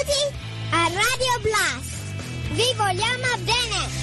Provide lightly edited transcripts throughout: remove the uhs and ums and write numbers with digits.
Benvenuti a Radio Blast. Vi vogliamo bene.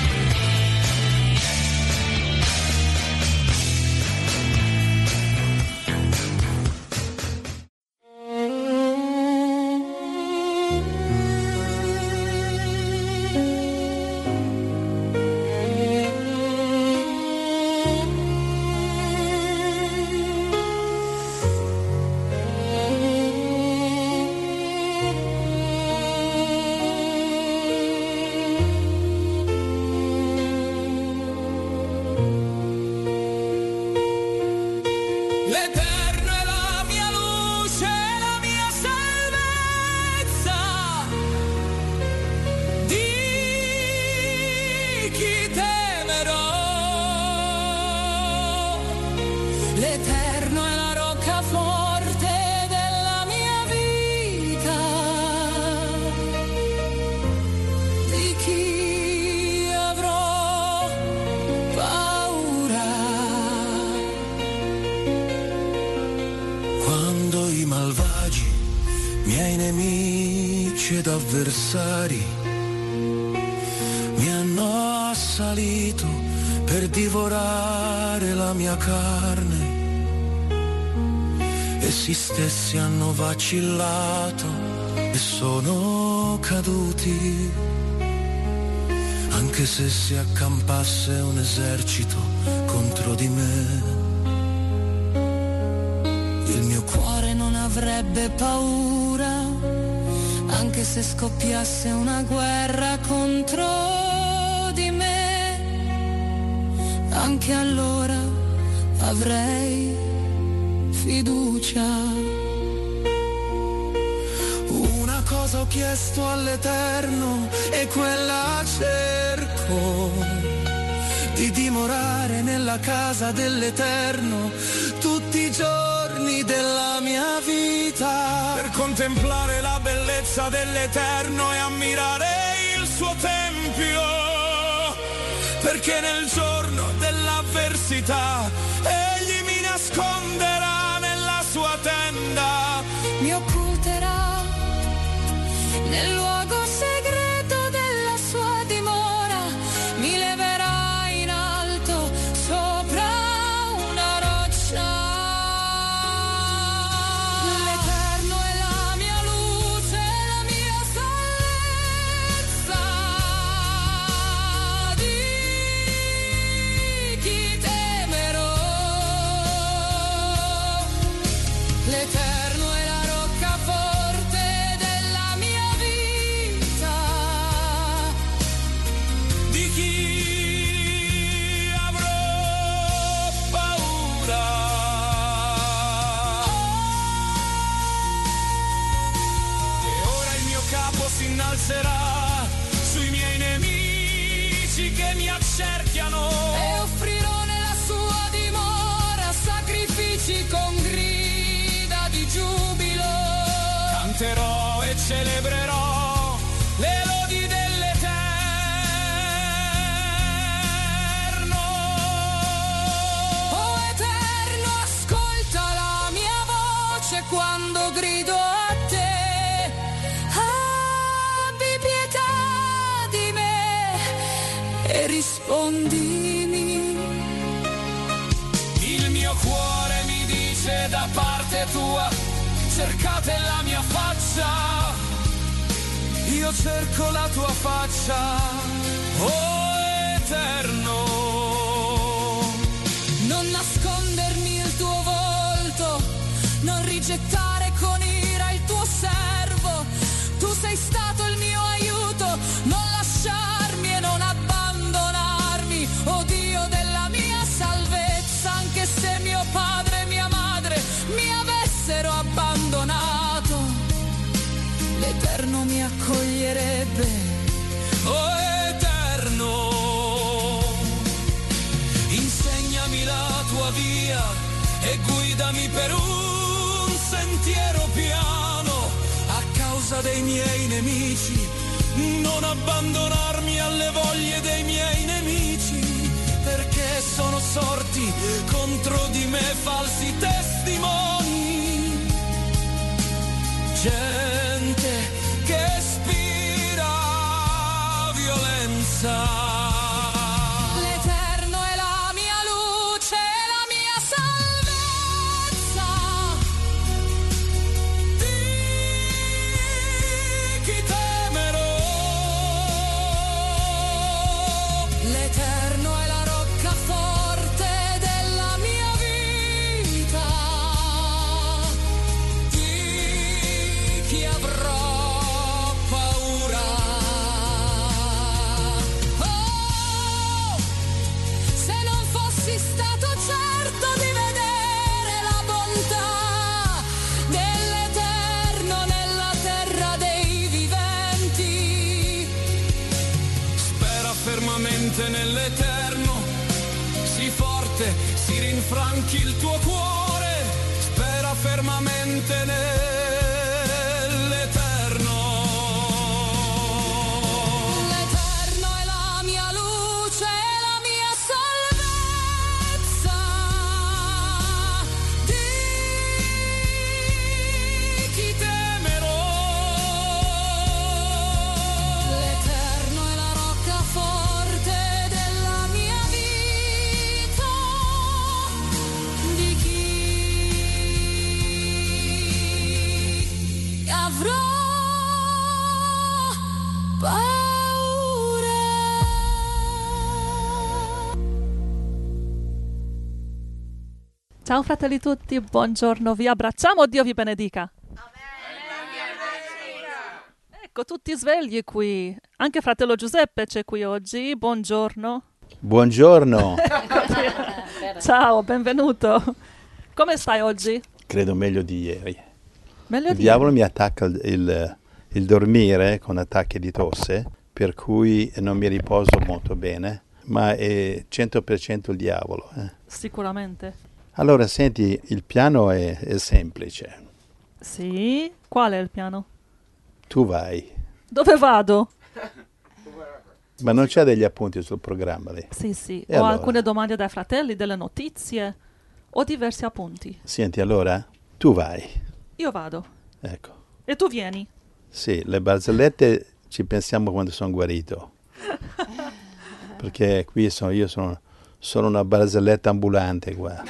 Avversari mi hanno assalito per divorare la mia carne, essi stessi hanno vacillato e sono caduti, anche se si accampasse un esercito contro di me. Il mio cuore non avrebbe paura, anche se scoppiasse una guerra contro di me, anche allora avrei fiducia. Una cosa ho chiesto all'Eterno e quella cerco, di dimorare nella casa dell'Eterno tutti i giorni della mia vita, per contemplare la bellezza dell'Eterno e ammirare il suo tempio, perché nel giorno dell'avversità egli mi nasconderà nella sua tenda, mi occulterà nel luogo segreto della sua dimora, mi leverà in alto sopra una roccia. L'Eterno è la roccaforte della mia vita, di chi avrò paura? E ora il mio capo si innalzerà sui miei nemici che mi accerchiano, e offrirò nella sua dimora sacrifici con grida di giubilo, canterò e celebrerò le lodi dell'Eterno. Oh Eterno, ascolta la mia voce quando grido a te, abbi pietà di me e rispondimi. Il mio cuore mi dice da parte tua, cercate la mia faccia, io cerco la tua faccia, oh Eterno. Non nascondermi il tuo volto, non rigettare con ira il tuo servo, tu sei stato il mio aiuto, non lasciarmi e non abbandonarmi, oh Dio della mia salvezza, anche se mio padre e mia madre mi avessero abbandonato, l'Eterno mi accoglierebbe, oh Eterno. Insegnami la tua via e guidami per un sentiero piano, a causa dei miei nemici, non abbandonarmi alle voglie dei miei nemici, perché sono sorti contro di me falsi testimoni, gente che chi avrò paura. Oh, se non fossi stato certo di vedere la bontà dell'Eterno nella terra dei viventi. Spera fermamente nell'Eterno, sii forte, si rinfranchi il tuo cuore, spera fermamente nell'Eterno. L'Eterno è la mia luce e la mia salvezza. Di chi temerò? L'Eterno è la rocca forte della mia vita. Di chi avrò paura? Ciao fratelli tutti, buongiorno, vi abbracciamo, Dio vi benedica. Ecco, tutti svegli qui, anche fratello Giuseppe c'è qui oggi, buongiorno. Buongiorno, Ciao, benvenuto. Come stai oggi? credo meglio di ieri. Meglio Il di diavolo mi attacca il dormire con attacchi di tosse, per cui non mi riposo molto bene, ma è 100% il diavolo. Sicuramente. Allora, senti, il piano è semplice. Sì, qual è il piano? Tu vai, Dove vado? ma non c'è degli appunti sul programma lì. Sì, E ho allora? alcune domande dai fratelli, delle notizie, ho diversi appunti. Senti, allora, tu vai. Io vado Ecco. e tu vieni. Sì, le barzellette ci pensiamo quando sono guarito. Perché qui io sono una barzelletta ambulante qua.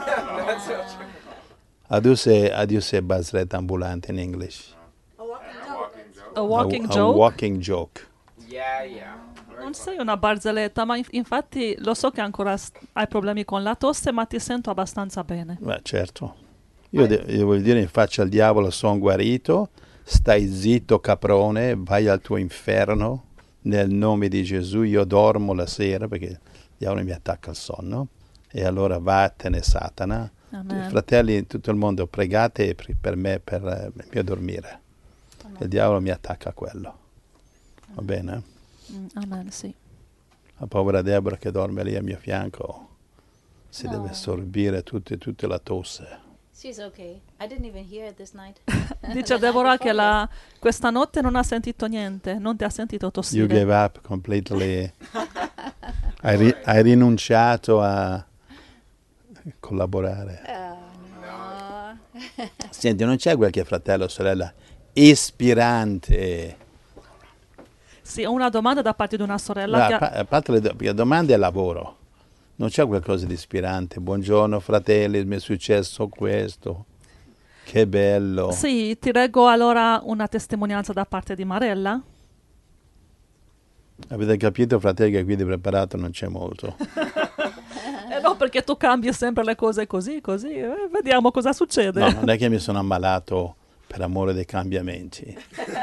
How do you say barzelletta ambulante in English? A walking A joke? walking joke. Non sei una barzelletta, ma infatti lo so che ancora hai problemi con la tosse, ma ti sento abbastanza bene. Beh, certo. Io voglio dire in faccia al diavolo, sono guarito, stai zitto caprone, vai al tuo inferno, nel nome di Gesù. Io dormo la sera perché il diavolo mi attacca al sonno, e allora vattene Satana. Amen. Fratelli in tutto il mondo, pregate per me, per il mio dormire. Il diavolo mi attacca a quello. Va bene? Amen, sì. La povera Deborah che dorme lì a mio fianco si deve assorbire tutta la tosse. She's okay. I didn't even hear it this night. Dice Deborah che questa notte non ha sentito niente, non ti ha sentito You tossire. gave up completely. Hai rinunciato a collaborare. No. Senti, non c'è qualche fratello o sorella ispirante? Sì, ho una domanda da parte di una sorella A parte le domande e lavoro, non c'è qualcosa di ispirante? Buongiorno fratelli, mi è successo questo, che bello. Sì, ti leggo allora una testimonianza da parte di Marella. Avete capito fratelli che qui di preparato non c'è molto. No, perché tu cambi sempre le cose così, vediamo cosa succede. No, non è che mi sono ammalato per amore dei cambiamenti.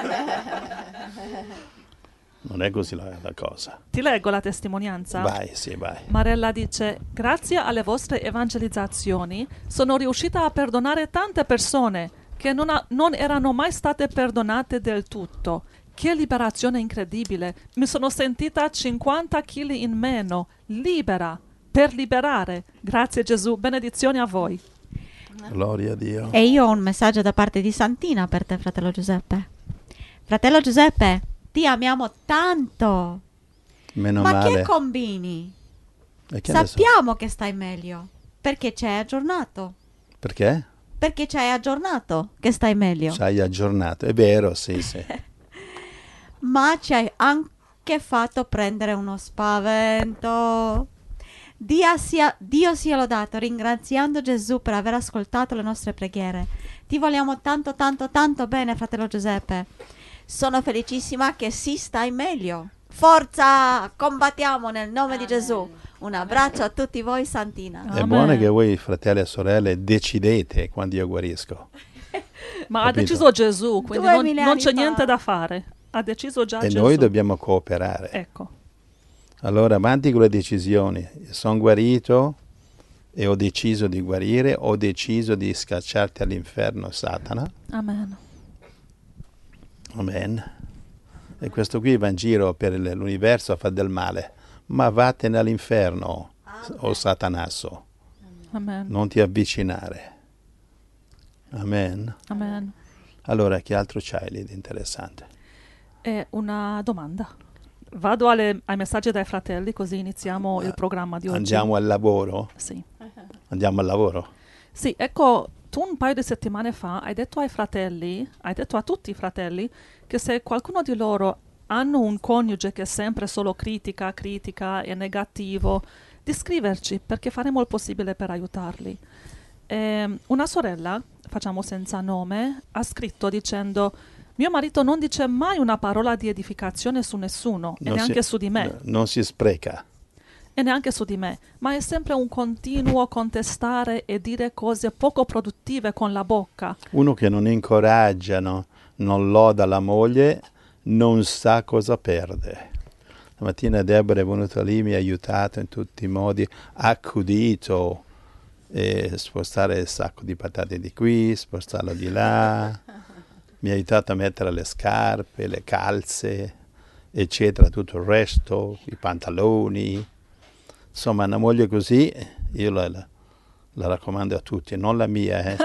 Non è così la cosa. Ti leggo la testimonianza. Vai, sì, vai. Marella dice: grazie alle vostre evangelizzazioni sono riuscita a perdonare tante persone che non erano mai state perdonate del tutto. Che liberazione incredibile! Mi sono sentita 50 kg in meno, libera, per liberare. Grazie Gesù, benedizioni a voi. Gloria a Dio. E io ho un messaggio da parte di Santina per te, fratello Giuseppe. Fratello Giuseppe, ti amiamo tanto. Meno Ma male. che combini? E che adesso- Sappiamo che stai meglio, perché ci hai aggiornato. Perché? Perché ci hai aggiornato che stai meglio. Ci hai aggiornato. È vero, sì. Ma ci hai anche fatto prendere uno spavento. Dio sia lodato, ringraziando Gesù per aver ascoltato le nostre preghiere. Ti vogliamo tanto tanto tanto bene, fratello Giuseppe. Sono felicissima che si stai meglio. Forza, combattiamo nel nome di Gesù. Un abbraccio a tutti voi, Santina. È buono che voi, fratelli e sorelle, decidete quando io guarisco. Ma ha Capito? deciso Gesù, quindi 2000 non c'è anni fa. niente da fare. Ha deciso già E Gesù. noi dobbiamo cooperare. Ecco. Allora, avanti con le decisioni. Sono guarito e ho deciso di guarire, ho deciso di scacciarti all'inferno, Satana. Amen. Amen. E questo qui va in giro per l'universo a fare del male. Ma vattene all'inferno, o Satanasso. Amen. Non ti avvicinare. Amen. Amen. Allora, che altro c'hai lì di interessante? E una domanda. Vado ai messaggi dai fratelli, così iniziamo il programma di oggi. Andiamo al lavoro? Sì. Andiamo al lavoro? Sì, ecco, tu un paio di settimane fa hai detto ai fratelli, hai detto a tutti i fratelli, che se qualcuno di loro hanno un coniuge che è sempre solo critica e negativo, di scriverci, perché faremo il possibile per aiutarli. Una sorella, facciamo senza nome, ha scritto dicendo: mio marito non dice mai una parola di edificazione su nessuno, e neanche su di me. Non si spreca. E neanche su di me, ma è sempre un continuo contestare e dire cose poco produttive con la bocca. Uno che non incoraggia, non loda la moglie, non sa cosa perde. Stamattina Deborah è venuta lì, mi ha aiutato in tutti i modi, ha accudito, spostare il sacco di patate di qui, spostarlo di là, mi ha aiutato a mettere le scarpe, le calze, eccetera, tutto il resto, i pantaloni. Insomma, una moglie così, io la raccomando a tutti, non la mia,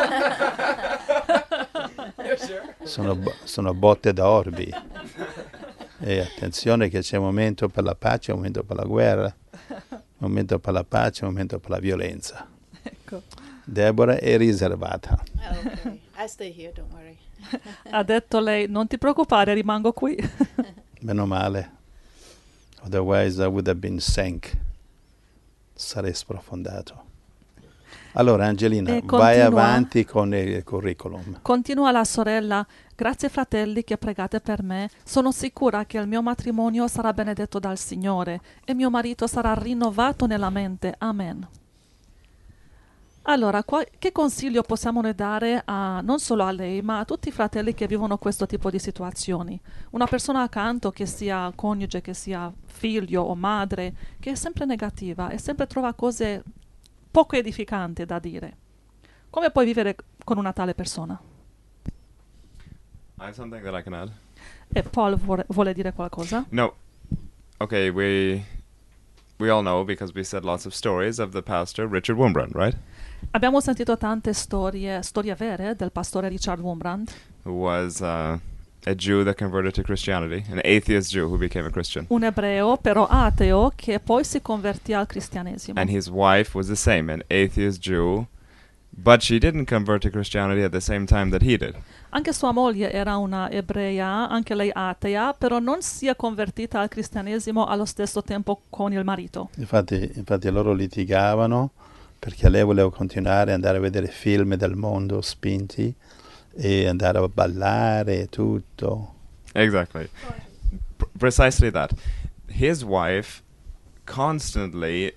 Sono botte da orbi. E attenzione che c'è un momento per la pace, un momento per la guerra, un momento per la pace, un momento per la violenza. Ecco. Deborah è riservata. Okay. I stay here, don't worry. Ha detto lei: non ti preoccupare, rimango qui. Meno male. Otherwise I would have been sank. Sarei sprofondato. Allora Angelina, E vai continua. avanti con il curriculum. Continua la sorella: grazie fratelli che pregate per me, sono sicura che il mio matrimonio sarà benedetto dal Signore e mio marito sarà rinnovato nella mente. Amen. Allora, che consiglio possiamo noi dare non solo a lei, ma a tutti i fratelli che vivono questo tipo di situazioni? Una persona accanto, che sia coniuge, che sia figlio o madre, che è sempre negativa e sempre trova cose poco edificanti da dire. Come puoi vivere con una tale persona? I have something that I can add. E Paul vuole dire qualcosa? No. Okay, we all know, because we said lots of stories of the pastor Richard Wurmbrand, right? Abbiamo sentito tante storie vere del pastore Richard Wurmbrand, Who was a Jew that converted to Christianity, an atheist Jew who became a Christian. un ebreo però ateo che poi si convertì al cristianesimo. And his wife was the same, an atheist Jew, but she didn't convert to Christianity at the same time that he did. Anche sua moglie era una ebrea, anche lei atea, però non si è convertita al cristianesimo allo stesso tempo con il marito. Infatti loro litigavano perché lei voleva continuare ad andare a vedere film del mondo spinti e andare a ballare e tutto. Exactly. Precisely that. His wife constantly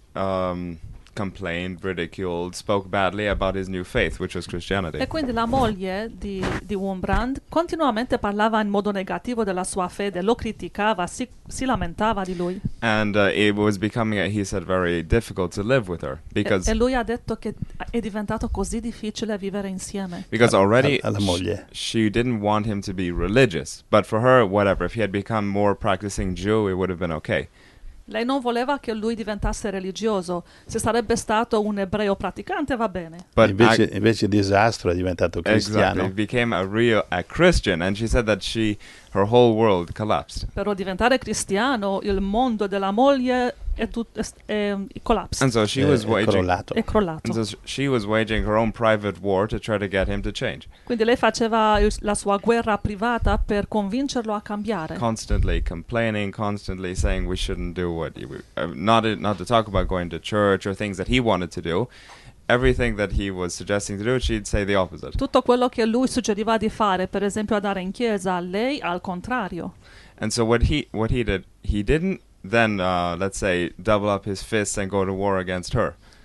complained, ridiculed, spoke badly about his new faith, which was Christianity. E quindi la moglie di Wurmbrand continuamente parlava in modo negativo della sua fede, lo criticava, si lamentava di lui. And it was becoming, he said, very difficult to live with her because E lui ha detto che è diventato così difficile vivere insieme. already alla moglie. she didn't want him to be religious, but for her, whatever, if he had become more practicing Jew, it would have been okay. Lei non voleva che lui diventasse religioso. Se sarebbe stato un ebreo praticante va bene. But Invece disastro è diventato cristiano. exactly, became a Christian, and she said that her whole world collapsed. Per diventare cristiano, il mondo della moglie è collapsa, And so she was waging, crollato. è crollato. and so she was waging her own private war to try to get him to change. Quindi lei faceva la sua guerra privata per convincerlo a cambiare. Constantly complaining, constantly saying we shouldn't do not to talk about going to church or things that he wanted to do. Everything that he was suggesting to do, she'd say the opposite. Tutto quello che lui suggeriva di fare, per esempio andare in chiesa, lei al contrario. And so what he did, he didn't then let's say double up his fists and go to war against her.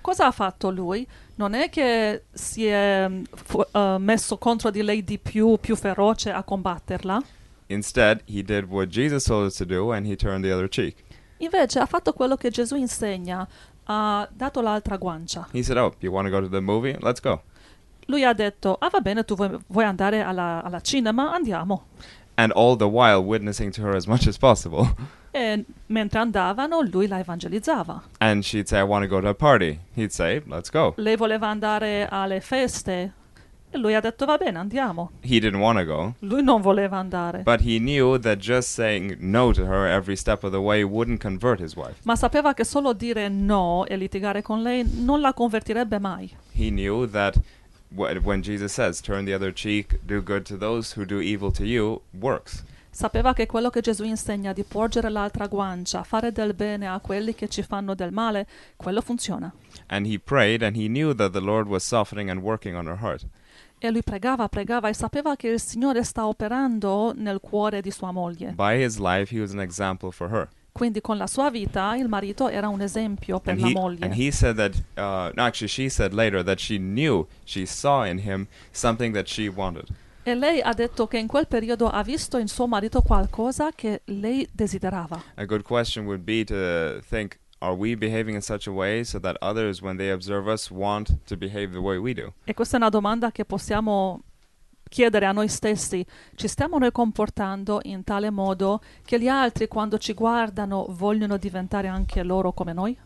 cosa ha fatto lui? Non è che si è messo contro di lei di più feroce a combatterla. Instead, he did what Jesus told us to do, and he turned the other cheek. Invece ha fatto quello che Gesù insegna, ha dato l'altra guancia. He said, "Oh, you want to go to the movie? Let's go." Lui ha detto, va bene, tu vuoi andare alla cinema? Andiamo. And all the while witnessing to her as much as possible. E mentre andavano, lui la evangelizzava. And she'd say, "I want to go to a party." He'd say, "Let's go." Lei voleva andare alle feste e lui ha detto, va bene, andiamo. He didn't want to go. Lui non voleva andare. But he knew that just saying no to her every step of the way wouldn't convert his wife. Ma sapeva che solo dire no e litigare con lei non la convertirebbe mai. He knew that when Jesus says, "Turn the other cheek, do good to those who do evil to you," works. Sapeva che quello che Gesù insegna di porgere l'altra guancia, fare del bene a quelli che ci fanno del male, quello funziona. And he prayed, and he knew that the Lord was softening and working on her heart. E lui pregava e sapeva che il Signore sta operando nel cuore di sua moglie. By his life, he was an example for her. Quindi con la sua vita il marito era un esempio per la moglie. And he said that, no, actually she said later that she saw in him something that she wanted. E lei ha detto che in quel periodo ha visto in suo marito qualcosa che lei desiderava. A good question would be to think, are we behaving in such a way so that others, when they observe us, want to behave the way we do? E questa è una domanda che possiamo chiedere a noi stessi. Ci stiamo noi comportando in tale modo che gli altri, quando ci guardano, vogliono diventare anche loro come noi?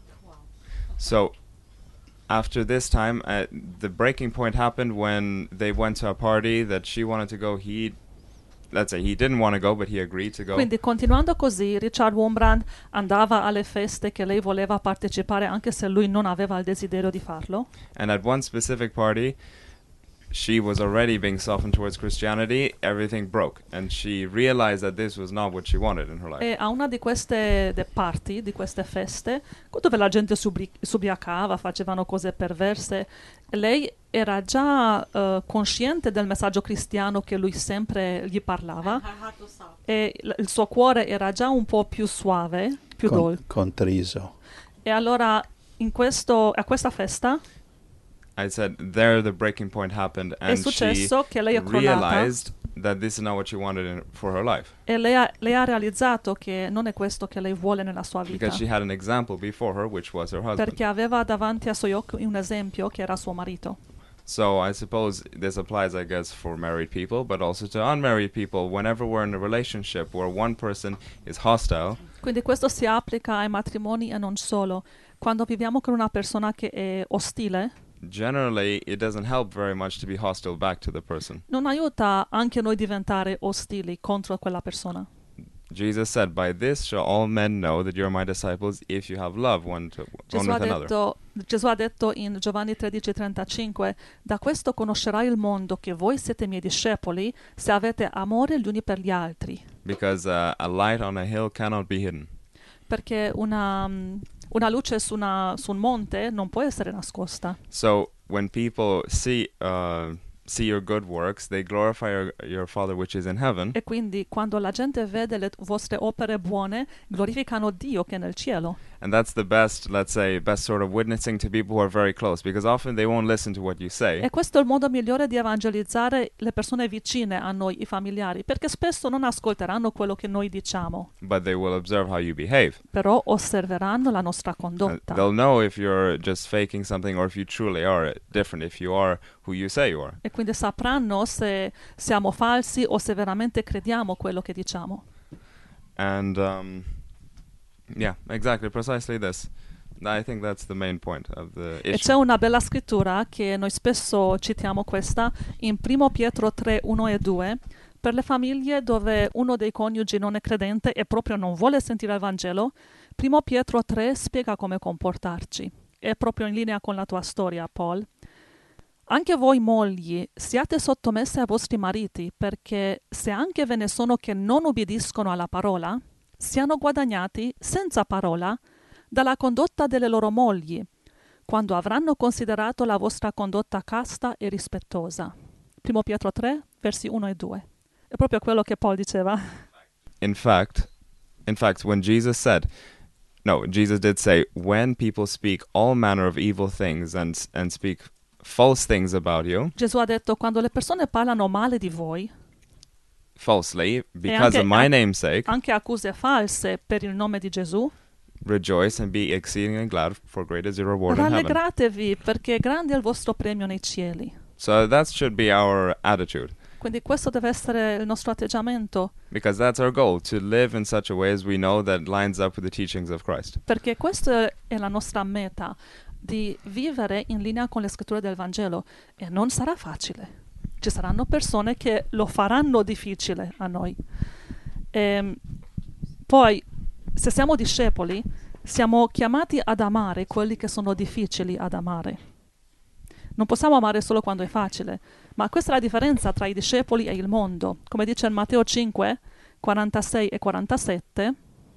So, after this time, the breaking point happened when they went to a party that she wanted to go. Let's say he didn't want to go, but he agreed to go. Quindi continuando così, Richard Wurmbrand andava alle feste che lei voleva partecipare anche se lui non aveva il desiderio di farlo. And at one specific party, she was already being softened towards Christianity. Everything broke, and she realized that this was not what she wanted in her life. E a una di queste party, di queste feste, dove la gente subiacava, facevano cose perverse, lei era già consciente del messaggio cristiano che lui sempre gli parlava, e il suo cuore era già un po' più suave, più dolce. Contriso. E allora a questa festa I said there the breaking point happened, and she che lei è crollata, realized that this is not what she wanted for her life. E lei ha realizzato che non è questo che lei vuole nella sua vita. Because she had an example before her, which was her husband. Perché aveva davanti ai suoi occhi un esempio che era suo marito. So I suppose this applies, I guess, for married people, but also to unmarried people. Whenever we're in a relationship where one person is hostile. Quindi questo si applica ai matrimoni e non solo. Quando viviamo con una persona che è ostile, generally it doesn't help very much to be hostile back to the person. Non aiuta anche noi diventare ostili contro quella persona. Jesus said, "By this shall all men know that you're my disciples if you have love one with another." Gesù ha detto in Giovanni 13:35, da questo conoscerà il mondo che voi siete miei discepoli se avete amore gli uni per gli altri. Because a light on a hill cannot be hidden. Perché una luce su un monte non può essere nascosta. So when people see your good works, they glorify your Father which is in heaven. E quindi quando la gente vede le vostre opere buone, glorificano Dio che è nel cielo. And that's the best sort of witnessing to people who are very close, because often they won't listen to what you say. E questo è il modo migliore di evangelizzare le persone vicine a noi, i familiari, perché spesso non ascolteranno quello che noi diciamo. But they will observe how you behave. Però osserveranno la nostra condotta. They'll know if you're just faking something or if you truly are different, if you are who you say you are. E quindi sapranno se siamo falsi o se veramente crediamo quello che diciamo. And yeah, exactly, precisely this. I think that's the main point of the issue. E c'è una bella scrittura che noi spesso citiamo questa in 1 Pietro 3, 1 e 2, per le famiglie dove uno dei coniugi non è credente e proprio non vuole sentire il Vangelo. 1 Pietro 3 spiega come comportarci. È proprio in linea con la tua storia, Paul. Anche voi mogli, siate sottomesse ai vostri mariti, perché se anche ve ne sono che non ubbidiscono alla parola, siano guadagnati senza parola dalla condotta delle loro mogli, quando avranno considerato la vostra condotta casta e rispettosa. 1 Pietro 3, versi 1 e 2. È proprio quello che Paul diceva. In fact, when Jesus said, no, Jesus did say, when people speak all manner of evil things and speak false things about you, Gesù ha detto, quando le persone parlano male di voi, falsely, because of anche- my name's sake, anche accuse false per il nome di Gesù, rejoice and be exceedingly glad, for great is your reward in heaven. rallegratevi perché grande è il vostro premio nei cieli. So that should be our attitude, Quindi questo deve essere il nostro atteggiamento, because that's our goal, to live in such a way as we know that lines up with the teachings of Christ. perché questa è la nostra meta, di vivere in linea con le scritture del Vangelo, e non sarà facile. Ci saranno persone che lo faranno difficile a noi. Poi, se siamo discepoli, siamo chiamati ad amare quelli che sono difficili ad amare. Non possiamo amare solo quando è facile, ma questa è la differenza tra i discepoli e il mondo. Come dice in Matteo 5, 46 e 47,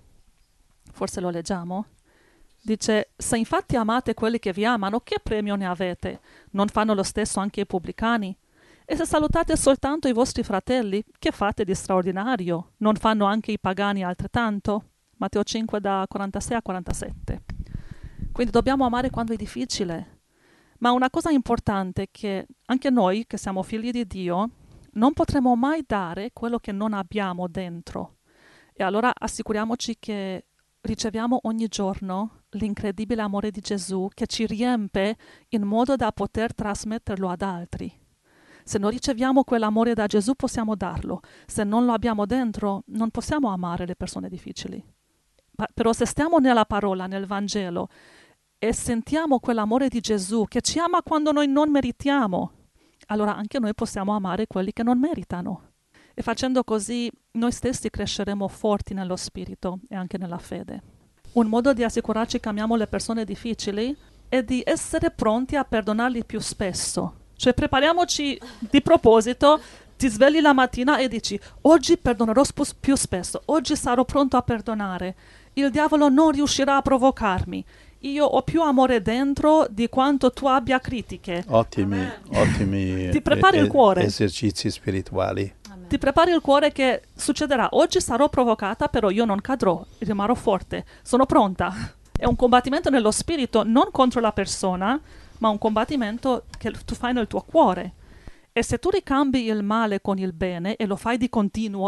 forse lo leggiamo, dice: se infatti amate quelli che vi amano, che premio ne avete? Non fanno lo stesso anche i pubblicani? E se salutate soltanto i vostri fratelli, che fate di straordinario? Non fanno anche i pagani altrettanto? Matteo 5 da 46 a 47. Quindi dobbiamo amare quando è difficile. Ma una cosa importante è che anche noi, che siamo figli di Dio, non potremo mai dare quello che non abbiamo dentro. E allora assicuriamoci che riceviamo ogni giorno l'incredibile amore di Gesù che ci riempie in modo da poter trasmetterlo ad altri. Se non riceviamo quell'amore da Gesù possiamo darlo. Se non lo abbiamo dentro non possiamo amare le persone difficili. Però se stiamo nella parola, nel Vangelo, e sentiamo quell'amore di Gesù che ci ama quando noi non meritiamo, allora anche noi possiamo amare quelli che non meritano. E facendo così noi stessi cresceremo forti nello spirito e anche nella fede. Un modo di assicurarci che amiamo le persone difficili è di essere pronti a perdonarli più spesso. Cioè prepariamoci di proposito, ti svegli la mattina e dici: oggi perdonerò più spesso, oggi sarò pronto a perdonare, il diavolo non riuscirà a provocarmi, io ho più amore dentro di quanto tu abbia critiche. Ottimi Ti prepari il cuore. esercizi spirituali. Ti prepari il cuore che succederà. Oggi sarò provocata, però io non cadrò, rimarrò forte, sono pronta. È un combattimento nello spirito, non contro la persona, ma un combattimento che tu fai nel tuo cuore. E se tu ricambi il male con il bene e lo fai di continuo,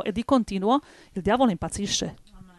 il diavolo impazzisce.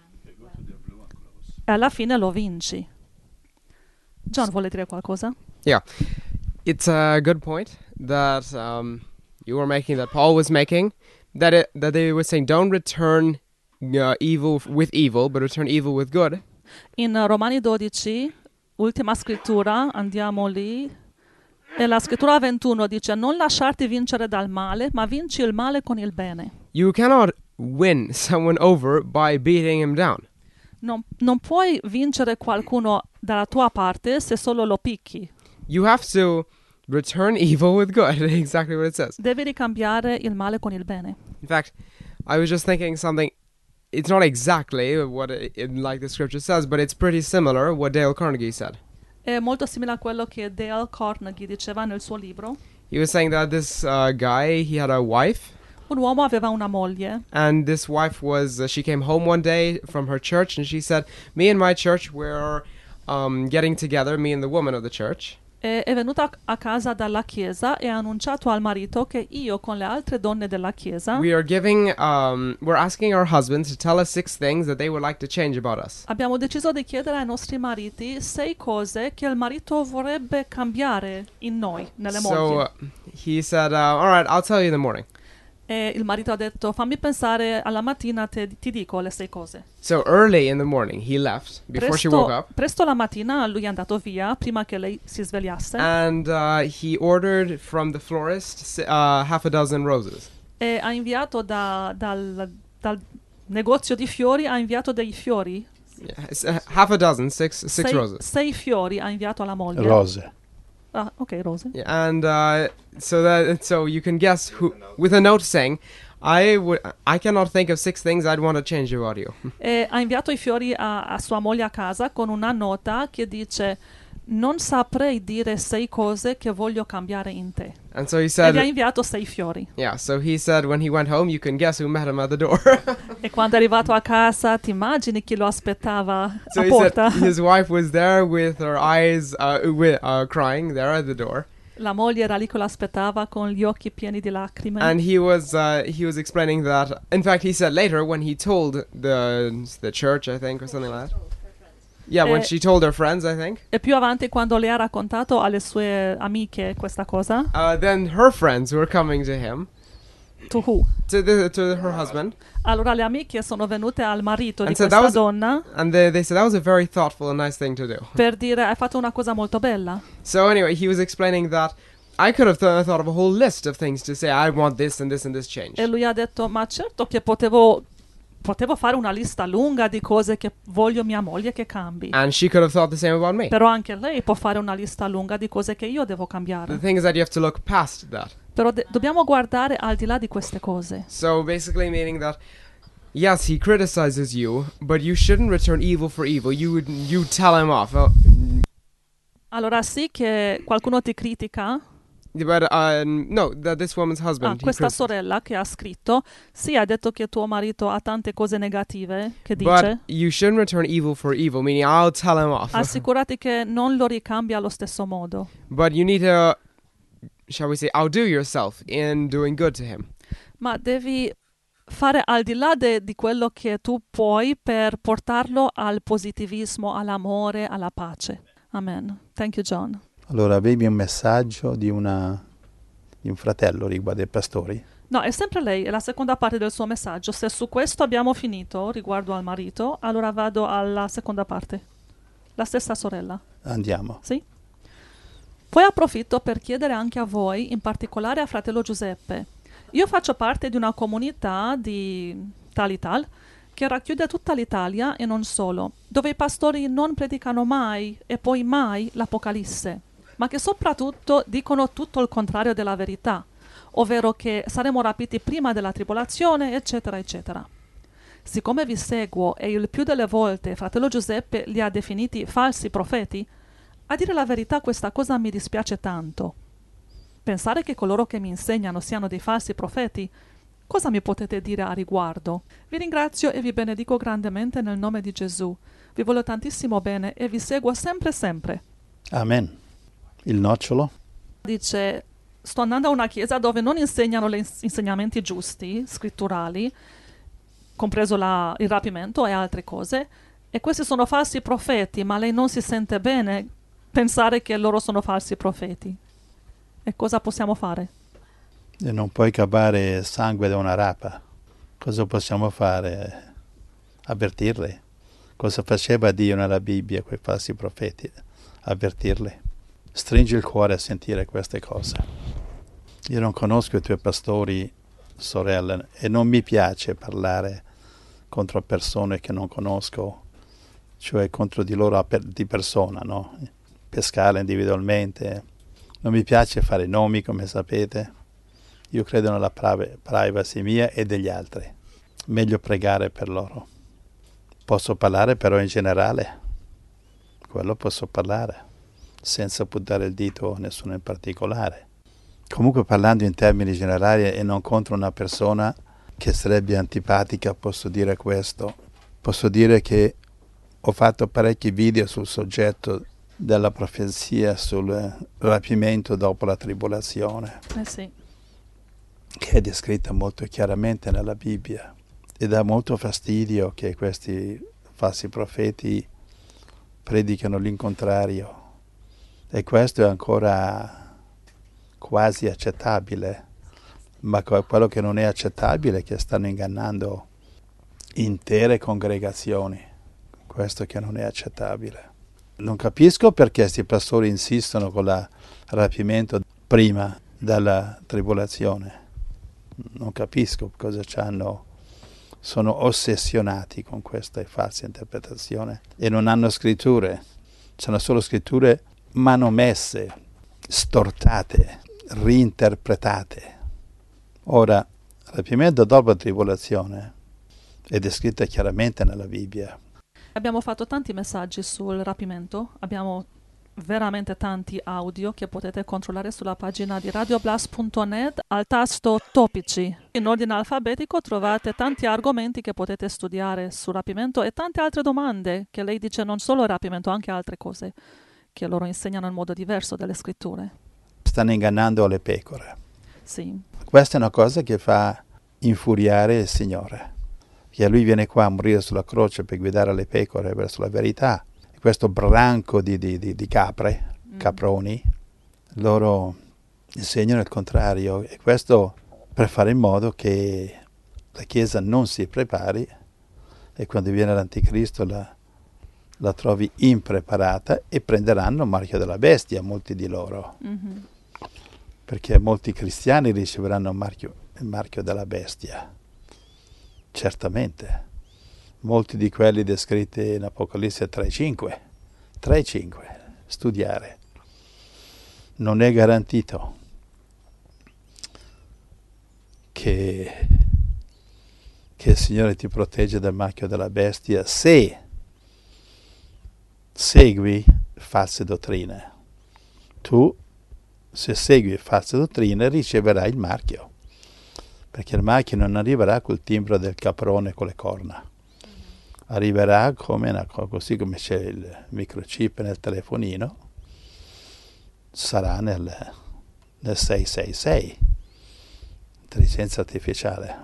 E alla fine lo vinci. John vuole dire qualcosa? Yeah, it's a good point that you were making, that Paul was making, that they were saying, don't return evil with evil, but return evil with good. In Romani 12, ultima scrittura, andiamo lì, e la scrittura 21 dice: non lasciarti vincere dal male, ma vinci il male con il bene. You cannot win someone over by beating him down. Non puoi vincere qualcuno dalla tua parte se solo lo picchi. You have to return evil with good, exactly what it says. Devi ricambiare il male con il bene. In fact, I was just thinking something, it's not exactly what like the scripture says, but it's pretty similar what Dale Carnegie said. È molto simile a quello che Dale Carnegie diceva nel suo libro. He was saying that this guy, he had a wife. Un uomo aveva una moglie. And this wife was, she came home one day from her church and she said, me and my church were getting together, me and the woman of the church. È venuta a casa dalla chiesa e ha annunciato al marito che io con le altre donne della chiesa We are giving, we're asking our husbands to tell us 6 things that they would like to change about us. abbiamo deciso di chiedere ai nostri mariti 6 cose che il marito vorrebbe cambiare in noi, nelle mogli. So he said, all right, I'll tell you in the morning. E il marito ha detto: fammi pensare alla mattina, ti dico le 6 cose. So early in the morning, he left before she woke up. Presto la mattina lui è andato via prima che lei si svegliasse. And he ordered from the florist half a dozen roses. E ha inviato dal negozio di fiori, ha inviato dei fiori. Yeah, half a dozen, six roses. 6 fiori ha inviato alla moglie. Rose. Ah, ok, rose. Yeah, and so you can guess who, with a note saying, I cannot think of 6 things I'd want to change about you. E ha inviato i fiori a sua moglie a casa con una nota che dice: non saprei dire 6 cose che voglio cambiare in te. And so he e said, vi ha inviato 6 fiori. yeah, so he said when he went home, you can guess who met him at the door. E quando è arrivato a casa, ti immagini chi lo aspettava So a he porta? said his wife was there with her eyes crying there at the door. La moglie era lì che lo aspettava con gli occhi pieni di lacrime. And he was explaining that. In fact, he said later when he told the church, I think, or something like that. Yeah, when she told her friends, I think. E più avanti, quando le ha raccontato alle sue amiche questa cosa, Then her friends were coming to him, to who? to her husband, Allora le amiche sono venute al marito di And so questa that was- donna and they said that was a very thoughtful and nice thing to do. per dire hai fatto una cosa molto bella. So anyway, he was explaining that I could have thought of a whole list of things to say. I want this and this and this changed. E lui ha detto, ma certo che potevo fare una lista lunga di cose che voglio mia moglie che cambi. And she could have thought the same about me. Però anche lei può fare una lista lunga di cose che io devo The cambiare. thing is that you have to look past that. Però dobbiamo guardare al di là di queste cose. So basically meaning that, yes, he criticizes you, but you shouldn't return evil for evil. You tell him off. Allora sì che qualcuno ti critica. But no, that this woman's husband. he Questa criticized- sorella che ha scritto, sì, ha detto che tuo marito ha tante cose negative che But dice. you shouldn't return evil for evil, meaning I'll tell him off. Assicurati che non lo ricambia allo stesso modo. But you need to, shall we say, outdo yourself in doing good to him. Ma devi fare al di là di quello che tu puoi per portarlo al positivismo, all'amore, alla pace. Amen. Thank you, John. Allora avevi un messaggio di un fratello riguardo ai pastori? No, è sempre lei, è la seconda parte del suo messaggio. Se su questo abbiamo finito riguardo al marito, allora vado alla seconda parte. La stessa sorella. Andiamo. Sì? Poi approfitto per chiedere anche a voi, in particolare a fratello Giuseppe. Io faccio parte di una comunità di tal che racchiude tutta l'Italia e non solo, dove i pastori non predicano mai e poi mai l'Apocalisse, ma che soprattutto dicono tutto il contrario della verità, ovvero che saremo rapiti prima della tribolazione, eccetera, eccetera. Siccome vi seguo e il più delle volte fratello Giuseppe li ha definiti falsi profeti, a dire la verità questa cosa mi dispiace tanto. Pensare che coloro che mi insegnano siano dei falsi profeti, cosa mi potete dire a riguardo? Vi ringrazio e vi benedico grandemente nel nome di Gesù. Vi voglio tantissimo bene e vi seguo sempre sempre. Amen. Il nocciolo? Dice, sto andando a una chiesa dove non insegnano gli insegnamenti giusti, scritturali, compreso il rapimento e altre cose, e questi sono falsi profeti, ma lei non si sente bene pensare che loro sono falsi profeti. E cosa possiamo fare? E non puoi cavare sangue da una rapa. Cosa possiamo fare? Avvertirle. Cosa faceva Dio nella Bibbia, quei falsi profeti? Avvertirle. Stringi il cuore a sentire queste cose. Io non conosco i tuoi pastori, sorelle, e non mi piace parlare contro persone che non conosco, cioè contro di loro di persona, no? Pescare individualmente. Non mi piace fare nomi, come sapete. Io credo nella privacy mia e degli altri. Meglio pregare per loro. Posso parlare però in generale. Quello posso parlare, senza puntare il dito a nessuno in particolare. Comunque parlando in termini generali e non contro una persona che sarebbe antipatica, posso dire questo. Posso dire che ho fatto parecchi video sul soggetto della profezia sul rapimento dopo la tribolazione, Sì. che è descritta molto chiaramente nella Bibbia. E dà molto fastidio che questi falsi profeti predicano l'incontrario. E questo è ancora quasi accettabile. Ma quello che non è accettabile è che stanno ingannando intere congregazioni. Questo che non è accettabile. Non capisco perché questi pastori insistono con il rapimento prima della tribolazione. Non capisco cosa c'hanno. Sono ossessionati con questa falsa interpretazione e non hanno scritture. C'hanno solo scritture manomesse, stortate, reinterpretate. Ora, il rapimento dopo la tribolazione è descritta chiaramente nella Bibbia. Abbiamo fatto tanti messaggi sul rapimento, abbiamo veramente tanti audio che potete controllare sulla pagina di radioblast.net al tasto topici. In ordine alfabetico trovate tanti argomenti che potete studiare sul rapimento e tante altre domande che lei dice non solo rapimento, anche altre cose che loro insegnano in modo diverso dalle scritture. Stanno ingannando le pecore. Sì. Questa è una cosa che fa infuriare il Signore, che lui viene qua a morire sulla croce per guidare le pecore verso la verità. E questo branco di capre, caproni, loro insegnano il contrario, e questo per fare in modo che la Chiesa non si prepari e quando viene l'Anticristo la trovi impreparata e prenderanno il marchio della bestia, molti di loro. Mm-hmm. Perché molti cristiani riceveranno il marchio della bestia. Certamente. Molti di quelli descritti in Apocalisse 3:5. Studiare. Non è garantito che il Signore ti protegge dal marchio della bestia se segui false dottrine. Tu, se segui false dottrine, riceverai il marchio, perché il marchio non arriverà col timbro del caprone con le corna, arriverà così come c'è il microchip nel telefonino, sarà nel 666, intelligenza artificiale.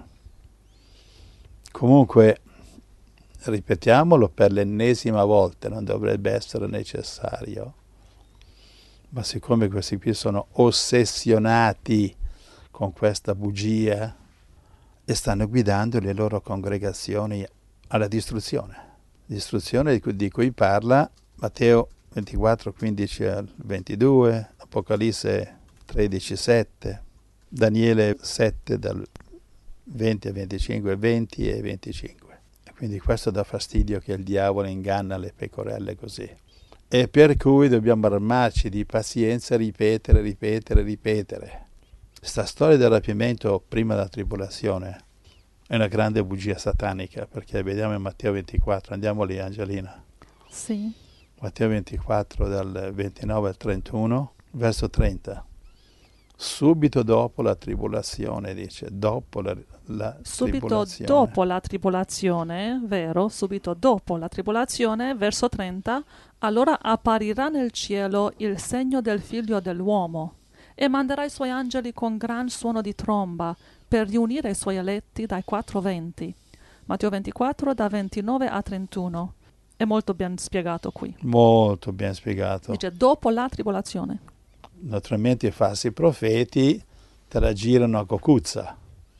Comunque, ripetiamolo per l'ennesima volta, non dovrebbe essere necessario, ma siccome questi qui sono ossessionati con questa bugia e stanno guidando le loro congregazioni alla distruzione di cui parla Matteo 24, 15 al 22, Apocalisse 13, 7, Daniele 7 dal 20 al 25, 20 e 25. E quindi questo dà fastidio che il diavolo inganna le pecorelle così. E per cui dobbiamo armarci di pazienza, ripetere. Questa storia del rapimento prima della tribolazione è una grande bugia satanica, perché vediamo in Matteo 24, andiamo lì Angelina. Sì. Matteo 24 dal 29 al 31, verso 30. Subito dopo la tribolazione, dice, dopo la Subito tribolazione. dopo la tribolazione, vero? Subito dopo la tribolazione, verso 30, allora apparirà nel cielo il segno del figlio dell'uomo e manderà i suoi angeli con gran suono di tromba per riunire i suoi eletti dai quattro venti. Matteo 24 da 29 a 31. È molto ben spiegato qui. Molto ben spiegato. Dice dopo la tribolazione. Naturalmente i falsi profeti te la girano a cocuzza.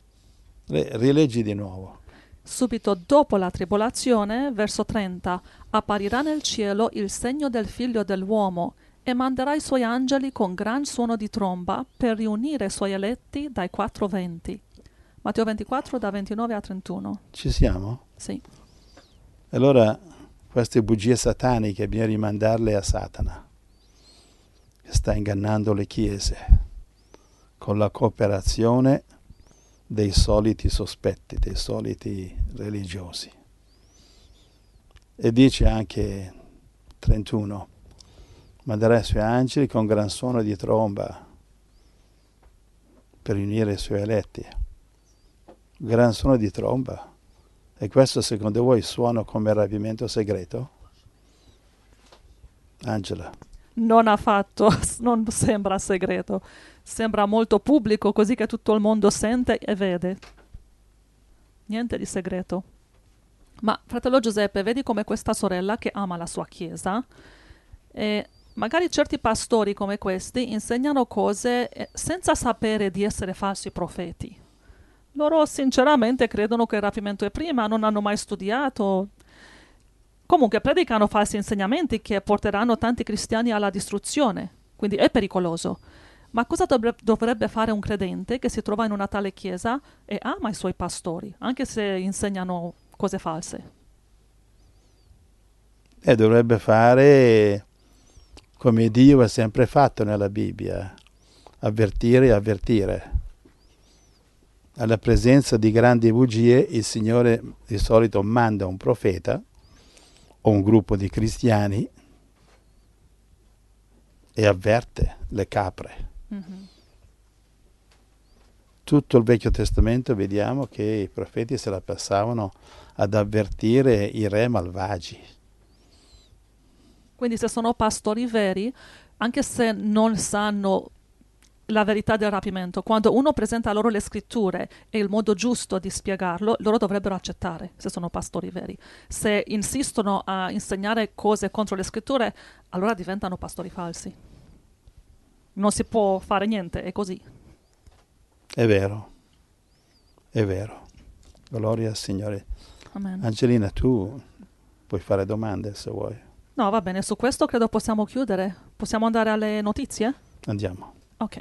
Rileggi di nuovo. Subito dopo la tribolazione, verso 30, apparirà nel cielo il segno del figlio dell'uomo e manderà i suoi angeli con gran suono di tromba per riunire i suoi eletti dai quattro venti. Matteo 24 da 29 a 31. Ci siamo? Sì. Allora queste bugie sataniche bisogna rimandarle a Satana, che sta ingannando le chiese con la cooperazione dei soliti sospetti, dei soliti religiosi. E dice anche 31, manderà i suoi angeli con gran suono di tromba per riunire i suoi eletti. Gran suono di tromba. E questo secondo voi suona come rapimento segreto? Angela? Non affatto, non sembra segreto. Sembra molto pubblico, così che tutto il mondo sente e vede. Niente di segreto. Ma, fratello Giuseppe, vedi come questa sorella che ama la sua chiesa, e magari certi pastori come questi insegnano cose senza sapere di essere falsi profeti. Loro sinceramente credono che il rapimento è prima, non hanno mai studiato. Comunque predicano falsi insegnamenti che porteranno tanti cristiani alla distruzione, quindi è pericoloso. Ma cosa dovrebbe fare un credente che si trova in una tale chiesa e ama i suoi pastori, anche se insegnano cose false? Dovrebbe fare come Dio ha sempre fatto nella Bibbia, avvertire e avvertire. Alla presenza di grandi bugie il Signore di solito manda un profeta o un gruppo di cristiani e avverte le capre. Mhm. Tutto il Vecchio Testamento vediamo che i profeti se la passavano ad avvertire i re malvagi. Quindi se sono pastori veri, anche se non sanno la verità del rapimento, quando uno presenta loro le scritture e il modo giusto di spiegarlo, loro dovrebbero accettare se sono pastori veri. Se insistono a insegnare cose contro le scritture, allora diventano pastori falsi. Non si può fare niente, è così. È vero, è vero. Gloria al Signore. Amen. Angelina, tu puoi fare domande se vuoi. No, va bene, su questo credo possiamo chiudere. Possiamo andare alle notizie? Andiamo. Ok.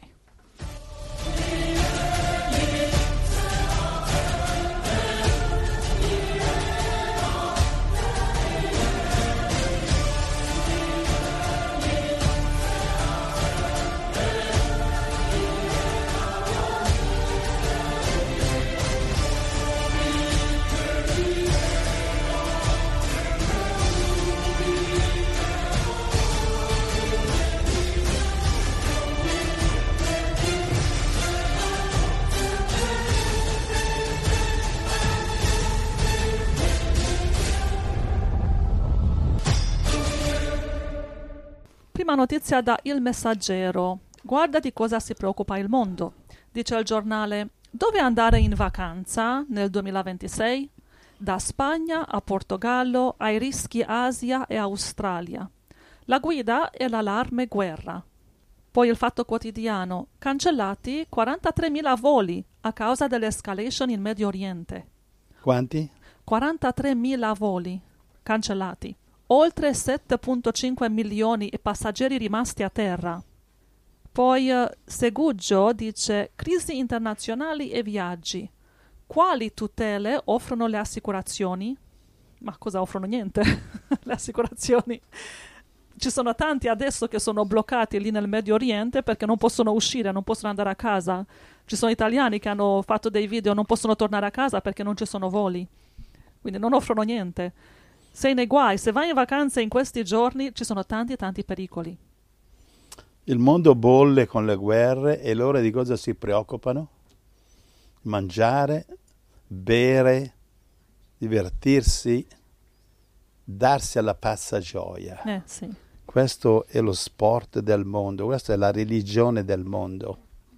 Prima notizia da Il Messaggero. Guarda di cosa si preoccupa il mondo. Dice il giornale: dove andare in vacanza nel 2026? Da Spagna a Portogallo ai rischi Asia e Australia. La guida è l'allarme guerra. Poi il Fatto Quotidiano: cancellati 43.000 voli a causa dell'escalation in Medio Oriente. Quanti? 43.000 voli cancellati. Oltre 7,5 milioni di passeggeri rimasti a terra. Poi Seguggio dice: crisi internazionali e viaggi. Quali tutele offrono le assicurazioni? Ma cosa offrono? Niente. Le assicurazioni. Ci sono tanti adesso che sono bloccati lì nel Medio Oriente perché non possono uscire, non possono andare a casa. Ci sono italiani che hanno fatto dei video, non possono tornare a casa perché non ci sono voli. Quindi non offrono niente. Sei nei guai. Se vai in vacanza in questi giorni ci sono tanti pericoli. Il mondo bolle con le guerre e loro di cosa si preoccupano? Mangiare, bere, divertirsi, darsi alla pazza gioia. Sì. Questo è lo sport del mondo, questa è la religione del mondo.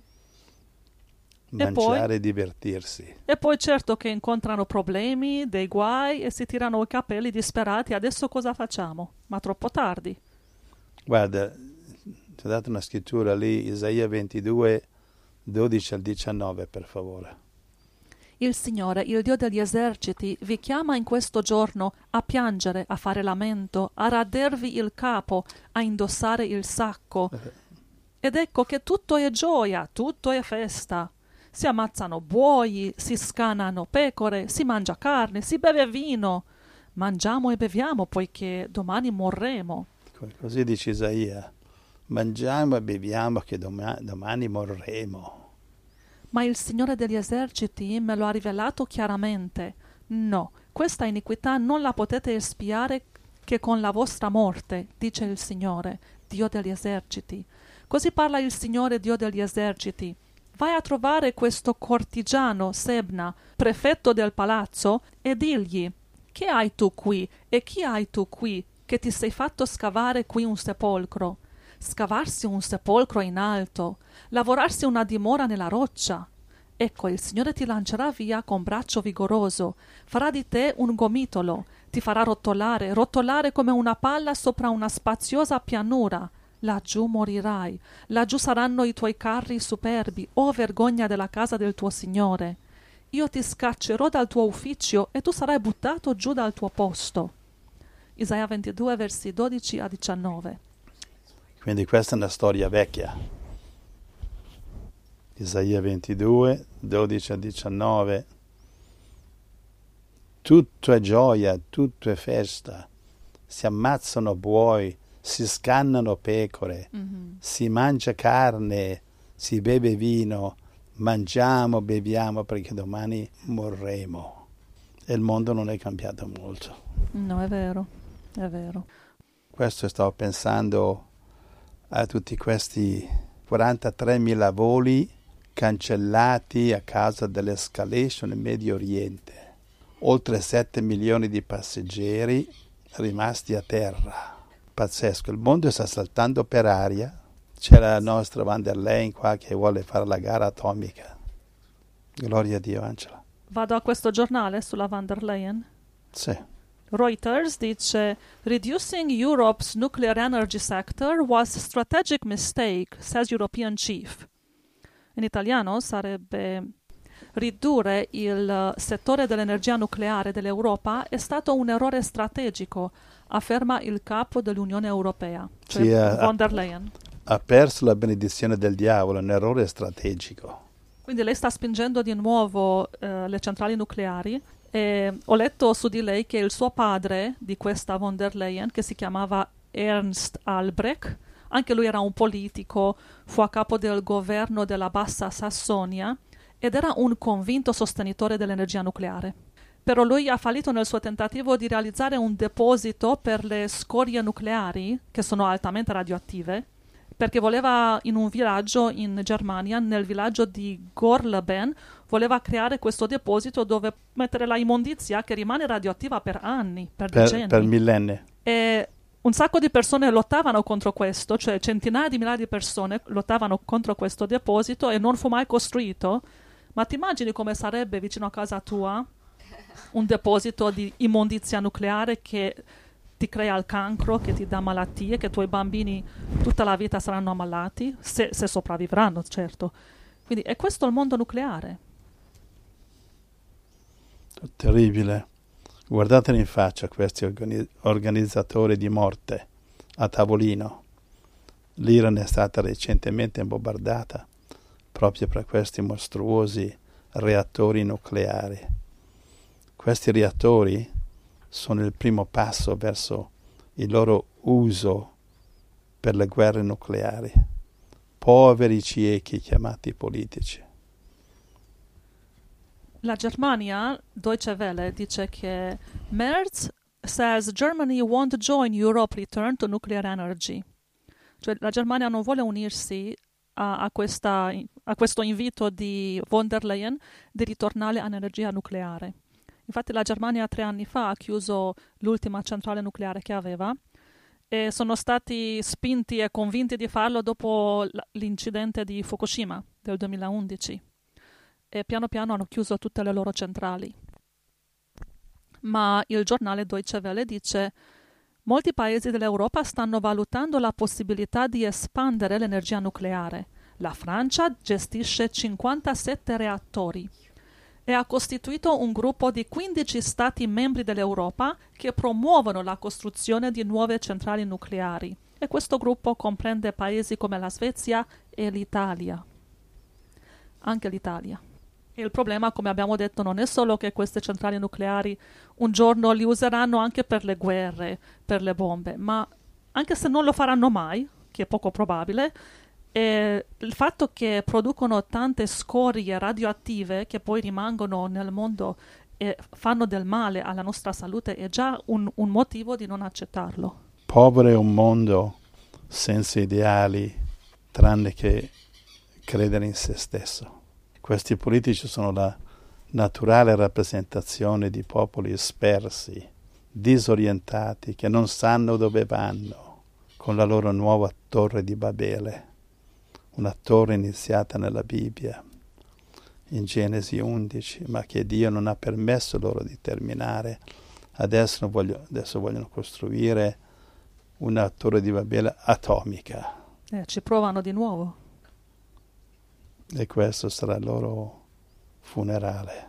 Mangiare e divertirsi. E poi certo che incontrano problemi, dei guai e si tirano i capelli disperati. Adesso cosa facciamo? Ma troppo tardi. Guarda, ti ho dato una scrittura lì, Isaia 22, 12 al 19, per favore. Il Signore, il Dio degli eserciti, vi chiama in questo giorno a piangere, a fare lamento, a radervi il capo, a indossare il sacco. Ed ecco che tutto è gioia, tutto è festa. Si ammazzano buoi, si scannano pecore, si mangia carne, si beve vino. Mangiamo e beviamo poiché domani morremo. Così dice Isaia. Mangiamo e beviamo che domani morremo. Ma il Signore degli eserciti me lo ha rivelato chiaramente. No, questa iniquità non la potete espiare che con la vostra morte, dice il Signore, Dio degli eserciti. Così parla il Signore, Dio degli eserciti. Vai a trovare questo cortigiano, Sebna, prefetto del palazzo, e digli: che hai tu qui e chi hai tu qui che ti sei fatto scavare qui un sepolcro? Scavarsi un sepolcro in alto, lavorarsi una dimora nella roccia. Ecco, il Signore ti lancerà via con braccio vigoroso, farà di te un gomitolo, ti farà rotolare come una palla sopra una spaziosa pianura. Laggiù morirai, laggiù saranno i tuoi carri superbi, o vergogna della casa del tuo Signore. Io ti scaccerò dal tuo ufficio e tu sarai buttato giù dal tuo posto. Isaia 22, versi 12 a 19. Quindi questa è una storia vecchia. Isaia 22, 12 a 19. Tutto è gioia, tutto è festa. Si ammazzano buoi, si scannano pecore, si mangia carne, si beve vino, mangiamo, beviamo perché domani morremo. E il mondo non è cambiato molto. No, è vero, è vero. Questo stavo pensando a tutti questi 43.000 voli cancellati a causa dell'escalation in Medio Oriente. Oltre 7 milioni di passeggeri rimasti a terra. Pazzesco, il mondo sta saltando per aria. C'è la nostra Van der Leyen qua che vuole fare la gara atomica. Gloria a Dio, Angela. Vado a questo giornale sulla Van der Leyen. Sì. Reuters dice Reducing Europe's nuclear energy sector was a strategic mistake, says European chief. In italiano sarebbe ridurre il settore dell'energia nucleare dell'Europa è stato un errore strategico, afferma il capo dell'Unione Europea, cioè Sì, Von der Leyen. Ha perso la benedizione del diavolo, un errore strategico. Quindi lei sta spingendo di nuovo le centrali nucleari. E ho letto su di lei che il suo padre, di questa Von der Leyen, che si chiamava Ernst Albrecht, anche lui era un politico, fu a capo del governo della Bassa Sassonia ed era un convinto sostenitore dell'energia nucleare. Però lui ha fallito nel suo tentativo di realizzare un deposito per le scorie nucleari, che sono altamente radioattive, perché voleva in un villaggio in Germania, nel villaggio di Gorleben, voleva creare questo deposito dove mettere la immondizia che rimane radioattiva per anni, per decenni. Per millenni. E un sacco di persone lottavano contro questo, cioè centinaia di migliaia di persone lottavano contro questo deposito e non fu mai costruito. Ma ti immagini come sarebbe vicino a casa tua un deposito di immondizia nucleare che ti crea il cancro, che ti dà malattie, che i tuoi bambini tutta la vita saranno ammalati, se sopravvivranno, certo. Quindi è questo il mondo nucleare. Terribile. Guardateli in faccia questi organizzatori di morte a tavolino. L'Iran è stata recentemente bombardata proprio per questi mostruosi reattori nucleari. Questi reattori sono il primo passo verso il loro uso per le guerre nucleari. Poveri ciechi chiamati politici. La Germania, Deutsche Welle, dice che Merz says Germany won't join Europe return to nuclear energy. Cioè la Germania non vuole unirsi a questo invito di von der Leyen di ritornare all'energia nucleare. Infatti la Germania 3 anni fa ha chiuso l'ultima centrale nucleare che aveva e sono stati spinti e convinti di farlo dopo l'incidente di Fukushima del 2011 e piano piano hanno chiuso tutte le loro centrali. Ma il giornale Deutsche Welle dice molti paesi dell'Europa stanno valutando la possibilità di espandere l'energia nucleare. La Francia gestisce 57 reattori e ha costituito un gruppo di 15 stati membri dell'Europa che promuovono la costruzione di nuove centrali nucleari. E questo gruppo comprende paesi come la Svezia e l'Italia. Anche l'Italia. E il problema, come abbiamo detto, non è solo che queste centrali nucleari un giorno li useranno anche per le guerre, per le bombe, ma anche se non lo faranno mai, che è poco probabile, il fatto che producono tante scorie radioattive che poi rimangono nel mondo e fanno del male alla nostra salute è già un motivo di non accettarlo. Povero è un mondo senza ideali, tranne che credere in se stesso. Questi politici sono la naturale rappresentazione di popoli spersi, disorientati, che non sanno dove vanno, con la loro nuova torre di Babele, una torre iniziata nella Bibbia, in Genesi 11, ma che Dio non ha permesso loro di terminare. Adesso vogliono costruire una torre di Babele atomica. Ci provano di nuovo. E questo sarà il loro funerale.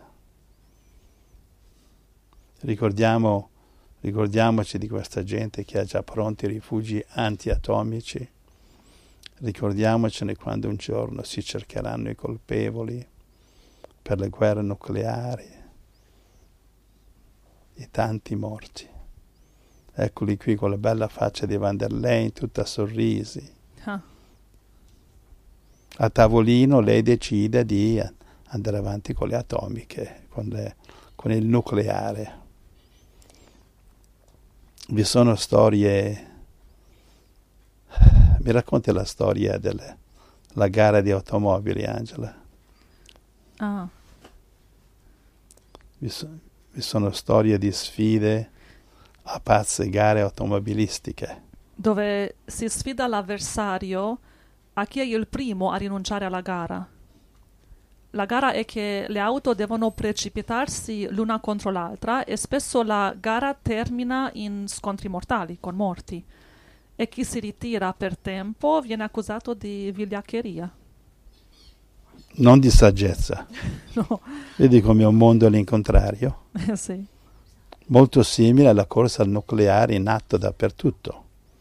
Ricordiamoci di questa gente che ha già pronti rifugi antiatomici. Ricordiamocene quando un giorno si cercheranno i colpevoli per le guerre nucleari, i tanti morti. Eccoli qui con la bella faccia di Van der Leyen, tutta sorrisi. A tavolino lei decide di andare avanti con le atomiche, con il nucleare. Vi sono storie Mi racconti la storia della gara di automobili, Angela? Ah, Vi sono storie di sfide a pazze gare automobilistiche. dove si sfida l'avversario a chi è il primo a rinunciare alla gara. La gara è che le auto devono precipitarsi l'una contro l'altra e spesso la gara termina in scontri mortali, con morti. E chi si ritira per tempo viene accusato di vigliaccheria. Non di saggezza. No, Vedi come è un mondo all'incontrario? sì. Molto simile alla corsa al nucleare in atto dappertutto.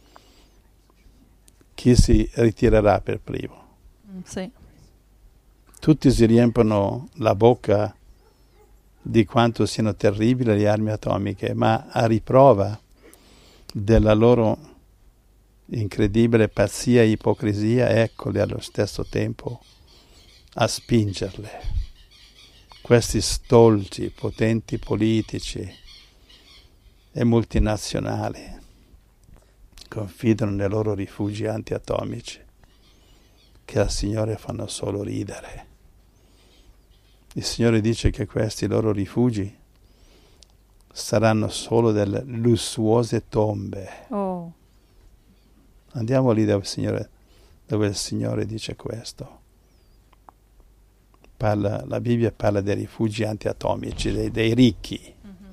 Chi si ritirerà per primo? Sì. Tutti si riempiono la bocca di quanto siano terribili le armi atomiche, ma a riprova della loro incredibile pazzia e ipocrisia, eccoli allo stesso tempo a spingerle. Questi stolti, potenti politici e multinazionali confidano nei loro rifugi antiatomici, che al Signore fanno solo ridere. Il Signore dice che questi loro rifugi saranno solo delle lussuose tombe. Oh, Andiamo lì dove il Signore dice questo. La Bibbia parla dei rifugi antiatomici, dei ricchi.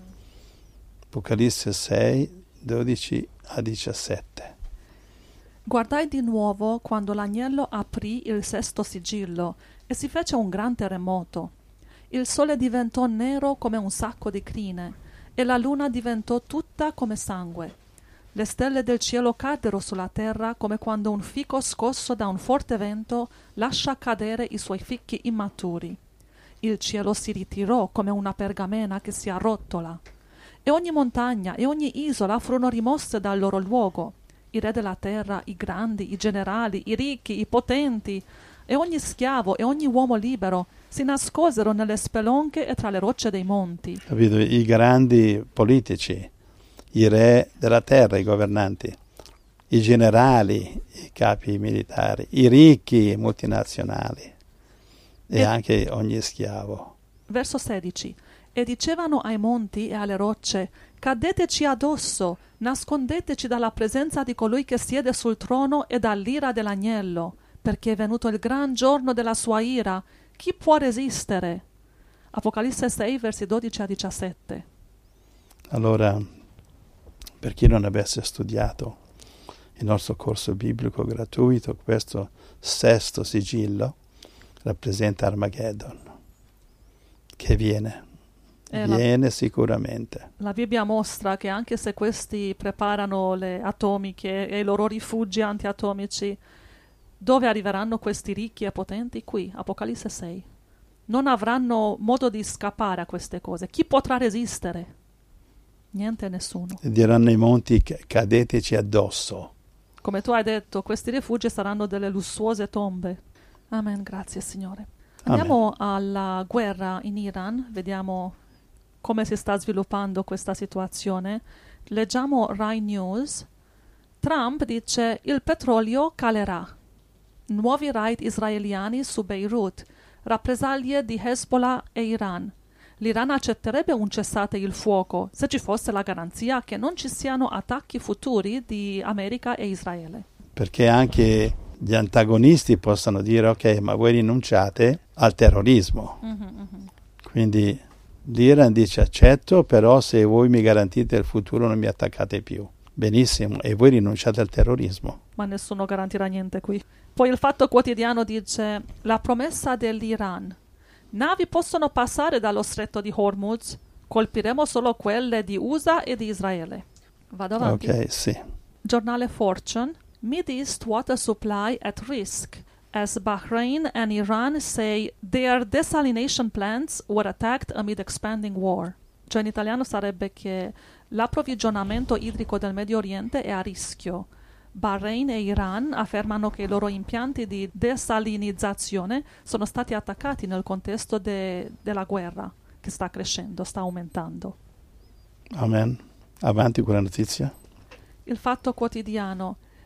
Apocalisse 6, 12 a 17. guardai di nuovo quando l'agnello aprì il sesto sigillo e si fece un gran terremoto. Il sole diventò nero come un sacco di crine e la luna diventò tutta come sangue. Le stelle del cielo caddero sulla terra come quando un fico scosso da un forte vento lascia cadere i suoi fichi immaturi. Il cielo si ritirò come una pergamena che si arrotola. E ogni montagna e ogni isola furono rimosse dal loro luogo. I re della terra, i grandi, i generali, i ricchi, i potenti, e ogni schiavo e ogni uomo libero si nascosero nelle spelonche e tra le rocce dei monti. Capito? I grandi politici, i re della terra, i governanti, i generali, i capi militari, i ricchi multinazionali e anche ogni schiavo. Verso 16. E dicevano ai monti e alle rocce: cadeteci addosso, nascondeteci dalla presenza di colui che siede sul trono e dall'ira dell'agnello, perché è venuto il gran giorno della sua ira. Chi può resistere? Apocalisse 6, versi 12 a 17. Allora, per chi non avesse studiato il nostro corso biblico gratuito, questo sesto sigillo rappresenta Armageddon, che viene sicuramente. La Bibbia mostra che anche se questi preparano le atomiche e i loro rifugi antiatomici, dove arriveranno questi ricchi e potenti? Qui, Apocalisse 6. Non avranno modo di scappare a queste cose. Chi potrà resistere? Niente e nessuno. E diranno ai monti: cadeteci addosso. Come tu hai detto, questi rifugi saranno delle lussuose tombe. Amen, grazie Signore. Andiamo alla guerra in Iran, vediamo come si sta sviluppando questa situazione. Leggiamo Rai News. Trump dice: il petrolio calerà. Nuovi raid israeliani su Beirut. Rappresaglie di Hezbollah e Iran. L'Iran accetterebbe un cessate il fuoco se ci fosse la garanzia che non ci siano attacchi futuri di America e Israele. Perché anche gli antagonisti possono dire: ok, ma voi rinunciate al terrorismo. Quindi l'Iran dice: accetto, però se voi mi garantite il futuro non mi attaccate più. Benissimo, e voi rinunciate al terrorismo. Ma nessuno garantirà niente qui. Poi il Fatto Quotidiano dice: la promessa dell'Iran. Navi possono passare dallo stretto di Hormuz, colpiremo solo quelle di USA e di Israele. Vado avanti. Ok, sì. Giornale Fortune. Mideast water supply at risk as Bahrain and Iran say their desalination plants were attacked amid expanding war. Cioè in italiano sarebbe che l'approvvigionamento idrico del Medio Oriente è a rischio. Bahrain e Iran affermano che i loro impianti di desalinizzazione sono stati attaccati nel contesto della guerra che sta crescendo, sta aumentando. Amen. Avanti con la notizia. Il Fatto Quotidiano.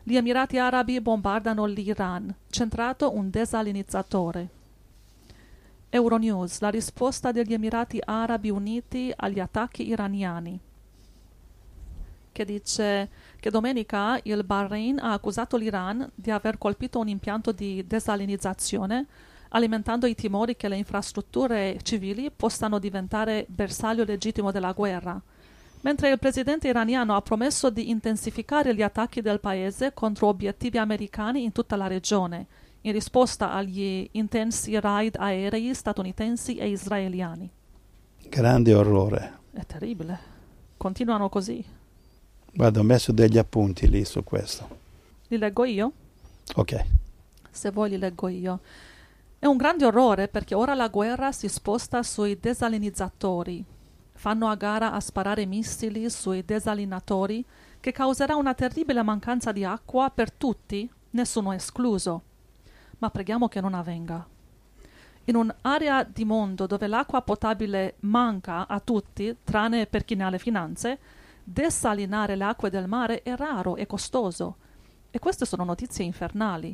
Gli Emirati Arabi bombardano l'Iran, centrato un desalinizzatore. Euronews, la risposta degli Emirati Arabi Uniti agli attacchi iraniani, che dice che domenica il Bahrain ha accusato l'Iran di aver colpito un impianto di desalinizzazione, alimentando i timori che le infrastrutture civili possano diventare bersaglio legittimo della guerra, mentre il presidente iraniano ha promesso di intensificare gli attacchi del paese contro obiettivi americani in tutta la regione, in risposta agli intensi raid aerei statunitensi e israeliani. Grande orrore. È terribile. Continuano così. Guarda, ho messo degli appunti lì su questo. Li leggo io? Ok. Se vuoi li leggo io. È un grande orrore perché ora la guerra si sposta sui desalinizzatori. Fanno a gara a sparare missili sui desalinatori, che causerà una terribile mancanza di acqua per tutti, nessuno escluso. Ma preghiamo che non avvenga. In un'area di mondo dove l'acqua potabile manca a tutti, tranne per chi ne ha le finanze, desalinare le acque del mare è raro e costoso. E queste sono notizie infernali.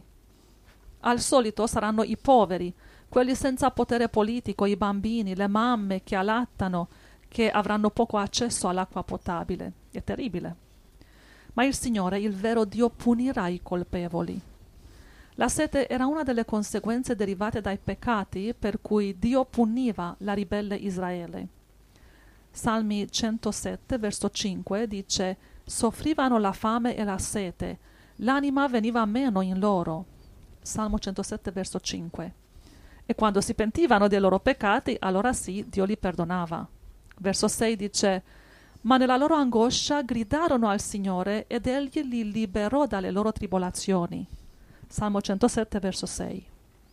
Al solito saranno i poveri, quelli senza potere politico, i bambini, le mamme che allattano, che avranno poco accesso all'acqua potabile. È terribile. Ma il Signore, il vero Dio, punirà i colpevoli. La sete era una delle conseguenze derivate dai peccati per cui Dio puniva la ribelle Israele. Salmi 107, verso 5 dice: «Soffrivano la fame e la sete, l'anima veniva meno in loro». Salmo 107, verso 5. E quando si pentivano dei loro peccati, allora sì, Dio li perdonava. Verso 6 dice: «Ma nella loro angoscia gridarono al Signore ed Egli li liberò dalle loro tribolazioni». Salmo 107, verso 6.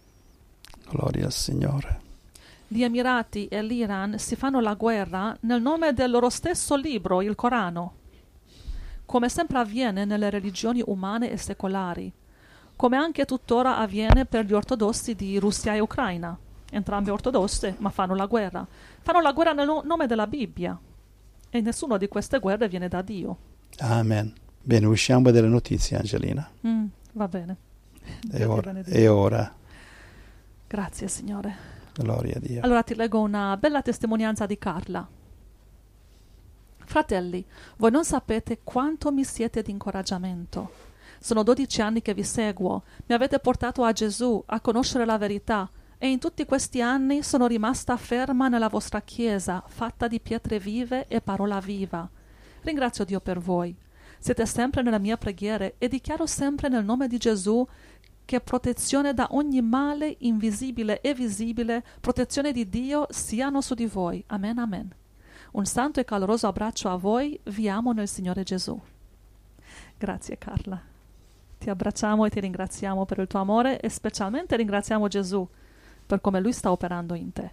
Gloria al Signore. Gli Emirati e l'Iran si fanno la guerra nel nome del loro stesso libro, il Corano, come sempre avviene nelle religioni umane e secolari, come anche tuttora avviene per gli ortodossi di Russia e Ucraina. Entrambe ortodosse, ma fanno la guerra. Fanno la guerra nel nome della Bibbia. E nessuna di queste guerre viene da Dio. Amen. Bene, usciamo dalle notizie, Angelina. Va bene. E ora. Grazie, Signore. Gloria a Dio. Allora ti leggo una bella testimonianza di Carla. Fratelli, voi non sapete quanto mi siete di incoraggiamento. Sono 12 anni che vi seguo. Mi avete portato a Gesù, a conoscere la verità. E in tutti questi anni sono rimasta ferma nella vostra chiesa, fatta di pietre vive e parola viva. Ringrazio Dio per voi. Siete sempre nelle mie preghiere e dichiaro sempre nel nome di Gesù che protezione da ogni male invisibile e visibile, protezione di Dio siano su di voi. Amen, amen. Un santo e caloroso abbraccio a voi, vi amo nel Signore Gesù. Grazie Carla. Ti abbracciamo e ti ringraziamo per il tuo amore e specialmente ringraziamo Gesù per come Lui sta operando in te.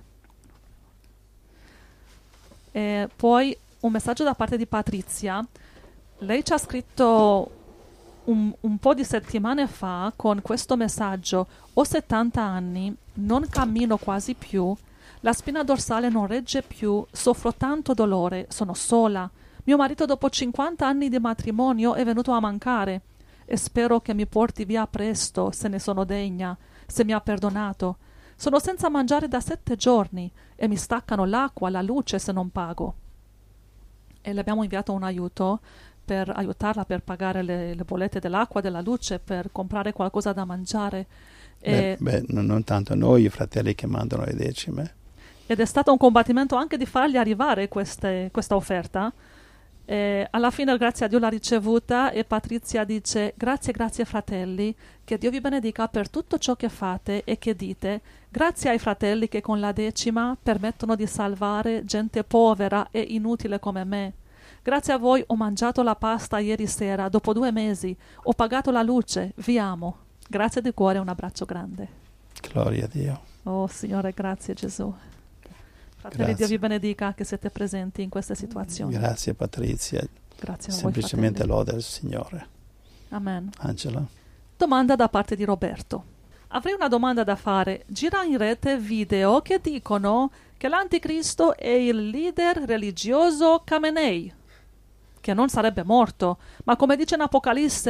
E poi un messaggio da parte di Patrizia. Lei ci ha scritto un po' di settimane fa con questo messaggio: ho 70 anni, non cammino quasi più, la spina dorsale non regge più, soffro tanto dolore, sono sola. Mio marito dopo 50 anni di matrimonio è venuto a mancare e spero che mi porti via presto, se ne sono degna, se mi ha perdonato. Sono senza mangiare da 7 giorni e mi staccano l'acqua, la luce se non pago. E le abbiamo inviato un aiuto per aiutarla per pagare le bollette dell'acqua, della luce, per comprare qualcosa da mangiare. Non tanto noi, i fratelli che mandano le decime. Ed è stato un combattimento anche di fargli arrivare questa offerta. E alla fine, grazie a Dio, l'ha ricevuta e Patrizia dice: grazie fratelli, che Dio vi benedica per tutto ciò che fate e che dite. Grazie ai fratelli che con la decima permettono di salvare gente povera e inutile come me. Grazie a voi ho mangiato la pasta ieri sera, dopo 2 mesi, ho pagato la luce, vi amo. Grazie di cuore, un abbraccio grande. Gloria a Dio. Oh Signore, grazie Gesù. Fratelli, Grazie. Dio vi benedica che siete presenti in queste situazioni. Grazie Patrizia. Grazie a voi, Semplicemente fratelli. lode al Signore. Amen. Angela. Domanda da parte di Roberto. Avrei una domanda da fare. Gira in rete video che dicono che l'anticristo è il leader religioso Khamenei, che non sarebbe morto, ma come dice in Apocalisse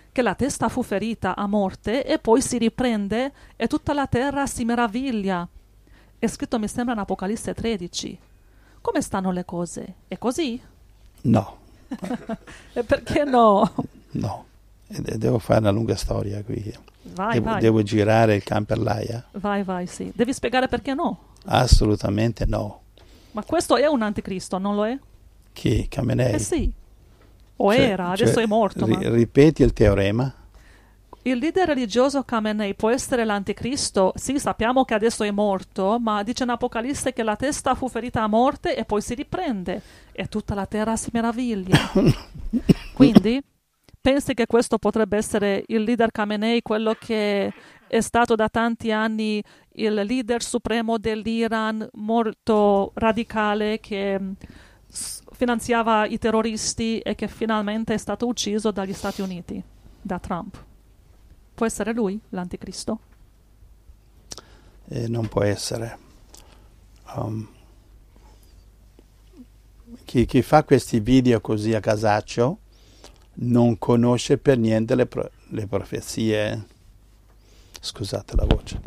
che la testa fu ferita a morte e poi si riprende e tutta la terra si meraviglia. È scritto, mi sembra, in Apocalisse 13. Come stanno le cose? È così? No, E perché no? no. Devo fare una lunga storia qui. Vai, vai. Devo girare il camperlaia? Vai, sì. Devi spiegare perché no. Assolutamente no. Ma questo è un anticristo, non lo è? Chi? Khamenei? Eh sì. O era, adesso è morto. Ma Ripeti il teorema? il leader religioso Khamenei può essere l'anticristo? Sì, sappiamo che adesso è morto, ma dice in Apocalisse che la testa fu ferita a morte e poi si riprende e tutta la terra si meraviglia. Quindi, pensi che questo potrebbe essere il leader Khamenei, quello che è stato da tanti anni il leader supremo dell'Iran, molto radicale, che finanziava i terroristi e che finalmente è stato ucciso dagli Stati Uniti, da Trump? Può essere lui l'anticristo? Non può essere. Chi fa questi video così a casaccio non conosce per niente le profezie. Scusate la voce.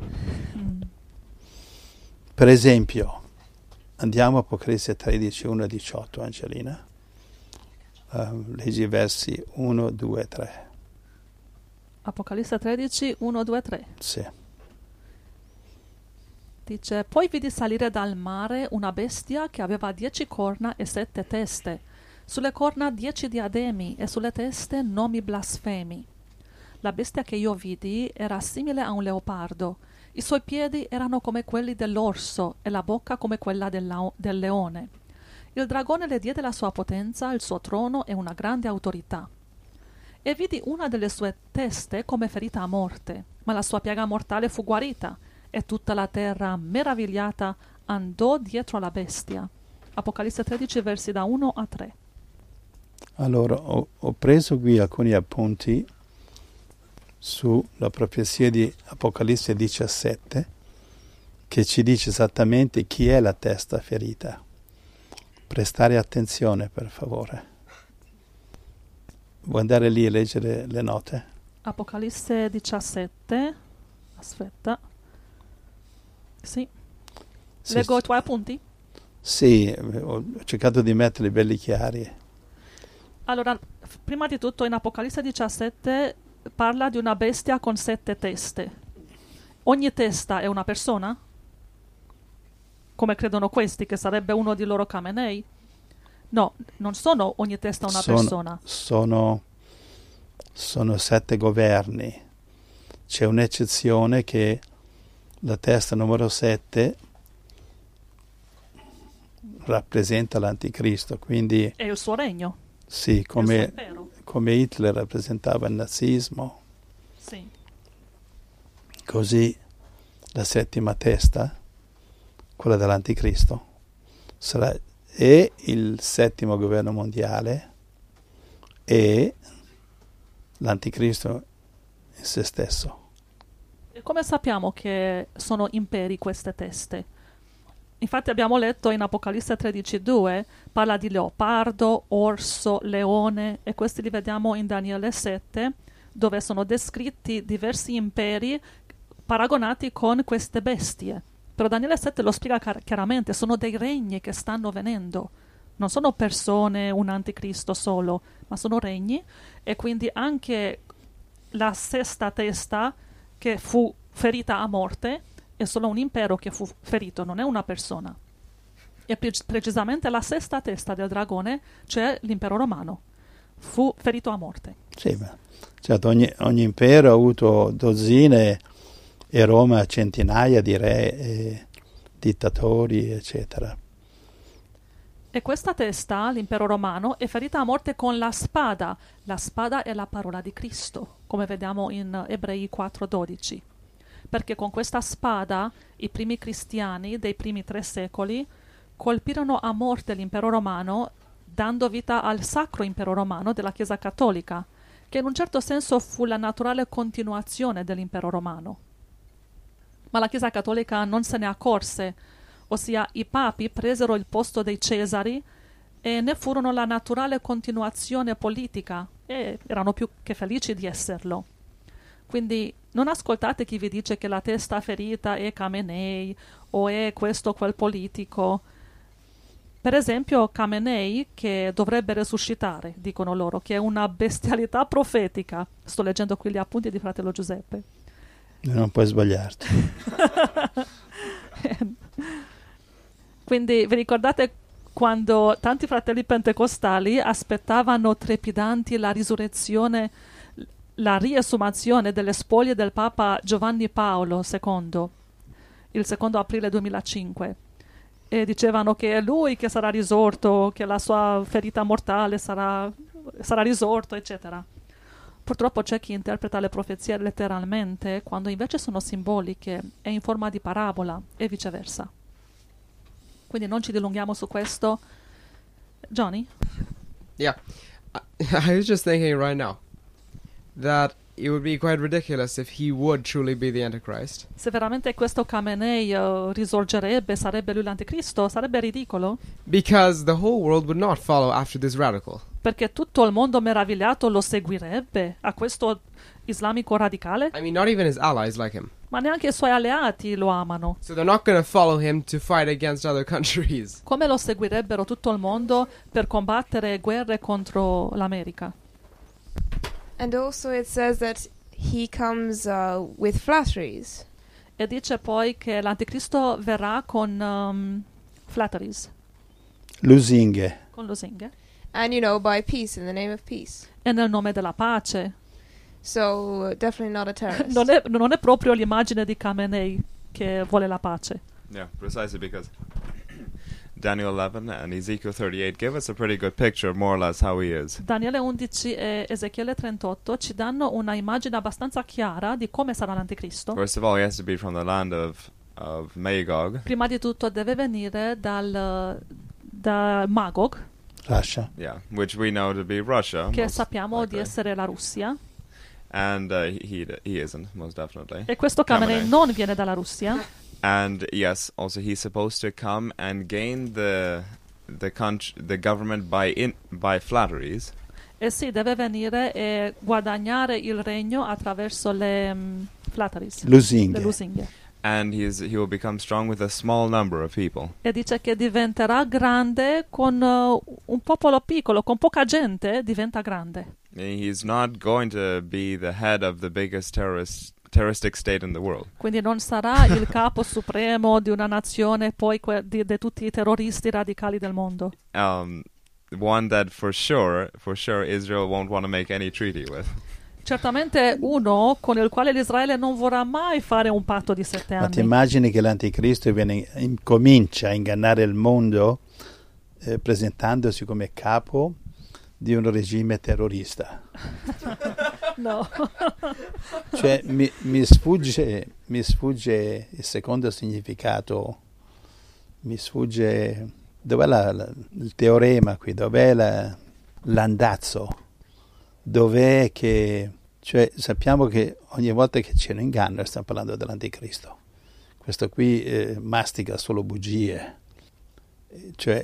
Per esempio, andiamo a Apocalisse 13, 1 e 18, Angelina. Leggi versi 1, 2, 3. Apocalisse 13, 1, 2, 3. Sì. Dice, poi vidi salire dal mare una bestia che aveva 10 corna e 7 teste. Sulle corna 10 diademi e sulle teste nomi blasfemi. La bestia che io vidi era simile a un leopardo. I suoi piedi erano come quelli dell'orso e la bocca come quella del leone. Il dragone le diede la sua potenza, il suo trono e una grande autorità. E vidi una delle sue teste come ferita a morte, ma la sua piaga mortale fu guarita, e tutta la terra, meravigliata, andò dietro alla bestia. Apocalisse 13, versi da 1 a 3. Allora, ho preso qui alcuni appunti sulla profezia di Apocalisse 17, che ci dice esattamente chi è la testa ferita. Prestare attenzione, per favore. Vuoi andare lì a leggere le note? Apocalisse 17. Aspetta. Sì. Leggo i tuoi appunti? Sì, ho cercato di metterli belli chiari. Allora, prima di tutto in Apocalisse 17 parla di una bestia con 7 teste. Ogni testa è una persona? Come credono questi, che sarebbe uno di loro Khamenei? No, non sono ogni testa una persona. Sono 7 governi. C'è un'eccezione che la testa numero 7 rappresenta l'anticristo, quindi è il suo regno. Sì, come Hitler rappresentava il nazismo. Sì. Così la settima testa, quella dell'anticristo, sarà e il settimo governo mondiale e l'anticristo in se stesso. E come sappiamo che sono imperi queste teste? Infatti abbiamo letto in Apocalisse 13:2, parla di leopardo, orso, leone, e questi li vediamo in Daniele 7, dove sono descritti diversi imperi paragonati con queste bestie. Però Daniele 7 lo spiega chiaramente, sono dei regni che stanno venendo. Non sono persone, un anticristo solo, ma sono regni, e quindi anche la sesta testa che fu ferita a morte è solo un impero che fu ferito, non è una persona. E precisamente la sesta testa del dragone, cioè l'impero romano, fu ferito a morte. Sì, beh, certo, ogni impero ha avuto dozzine e Roma centinaia di re e dittatori, eccetera. E questa testa, l'impero romano, è ferita a morte con la spada. La spada è la parola di Cristo, come vediamo in Ebrei 4:12. Perché con questa spada i primi cristiani dei primi 3 secoli colpirono a morte l'impero romano, dando vita al sacro impero romano della Chiesa cattolica, che in un certo senso fu la naturale continuazione dell'impero romano. Ma la Chiesa cattolica non se ne accorse, ossia i papi presero il posto dei Cesari e ne furono la naturale continuazione politica, e erano più che felici di esserlo. Quindi non ascoltate chi vi dice che la testa ferita è Khamenei o è questo o quel politico. Per esempio Khamenei, che dovrebbe resuscitare, dicono loro, che è una bestialità profetica. Sto leggendo qui gli appunti di fratello Giuseppe. Non puoi sbagliarti. Quindi vi ricordate quando tanti fratelli pentecostali aspettavano trepidanti la risurrezione, la riesumazione delle spoglie del Papa Giovanni Paolo II, il 2 aprile 2005, e dicevano che è lui che sarà risorto, che la sua ferita mortale sarà risorto, eccetera. Purtroppo c'è chi interpreta le profezie letteralmente, quando invece sono simboliche e in forma di parabola, e viceversa. Quindi non ci dilunghiamo su questo. Johnny? Yeah. I was just thinking right now that it would be quite ridiculous if he would truly be the Antichrist. Se veramente questo Khamenei risorgerebbe, sarebbe lui l'anticristo, sarebbe ridicolo. Because the whole world would not follow after this radical. Perché tutto il mondo meravigliato lo seguirebbe a questo islamico radicale. I mean, not even his allies like him. Ma neanche i suoi alleati lo amano. So they're not going to follow him to fight against other countries. Come lo seguirebbero tutto il mondo per combattere guerre contro l'America? And also it says that he comes with flatteries. E dice poi che l'anticristo verrà con flatteries. Lusinghe. Con lusinghe. And, by peace, in the name of peace. E nel nome della pace. So, definitely not a terrorist. Non è proprio l'immagine di Khamenei che vuole la pace. Yeah, precisely because Daniel 11 and Ezekiel 38 give us a pretty good picture, more or less, how he is. Daniele 11 e Ezechiele 38 ci danno una immagine abbastanza chiara di come sarà l'anticristo. First of all, he has to be from the land of Magog. Prima di tutto deve venire da Magog. Russia. Yeah, which we know to be Russia. Che most sappiamo likely. di essere la Russia. And he isn't, most definitely. E questo Khamenei non viene dalla Russia. And yes, also he's supposed to come and gain the government by flatteries. E sì, deve venire e guadagnare il regno attraverso le flatteries. Lusinghe. Le lusinghe. And he will become strong with a small number of people. E dice che diventerà grande con un popolo piccolo, con poca gente diventa grande. He's not going to be the head of the biggest terroristic state in the world. Quindi non sarà il capo supremo di una nazione, poi di tutti i terroristi radicali del mondo. One that for sure Israel won't want to make any treaty with. Certamente uno con il quale l'Israele non vorrà mai fare un patto di 7 anni. Ma ti immagini che l'anticristo comincia a ingannare il mondo presentandosi come capo di un regime terrorista? No. Cioè mi sfugge il secondo significato, mi sfugge dov'è il teorema qui, dov'è l'andazzo, dov'è che, cioè sappiamo che ogni volta che c'è un inganno stiamo parlando dell'anticristo, questo qui mastica solo bugie, cioè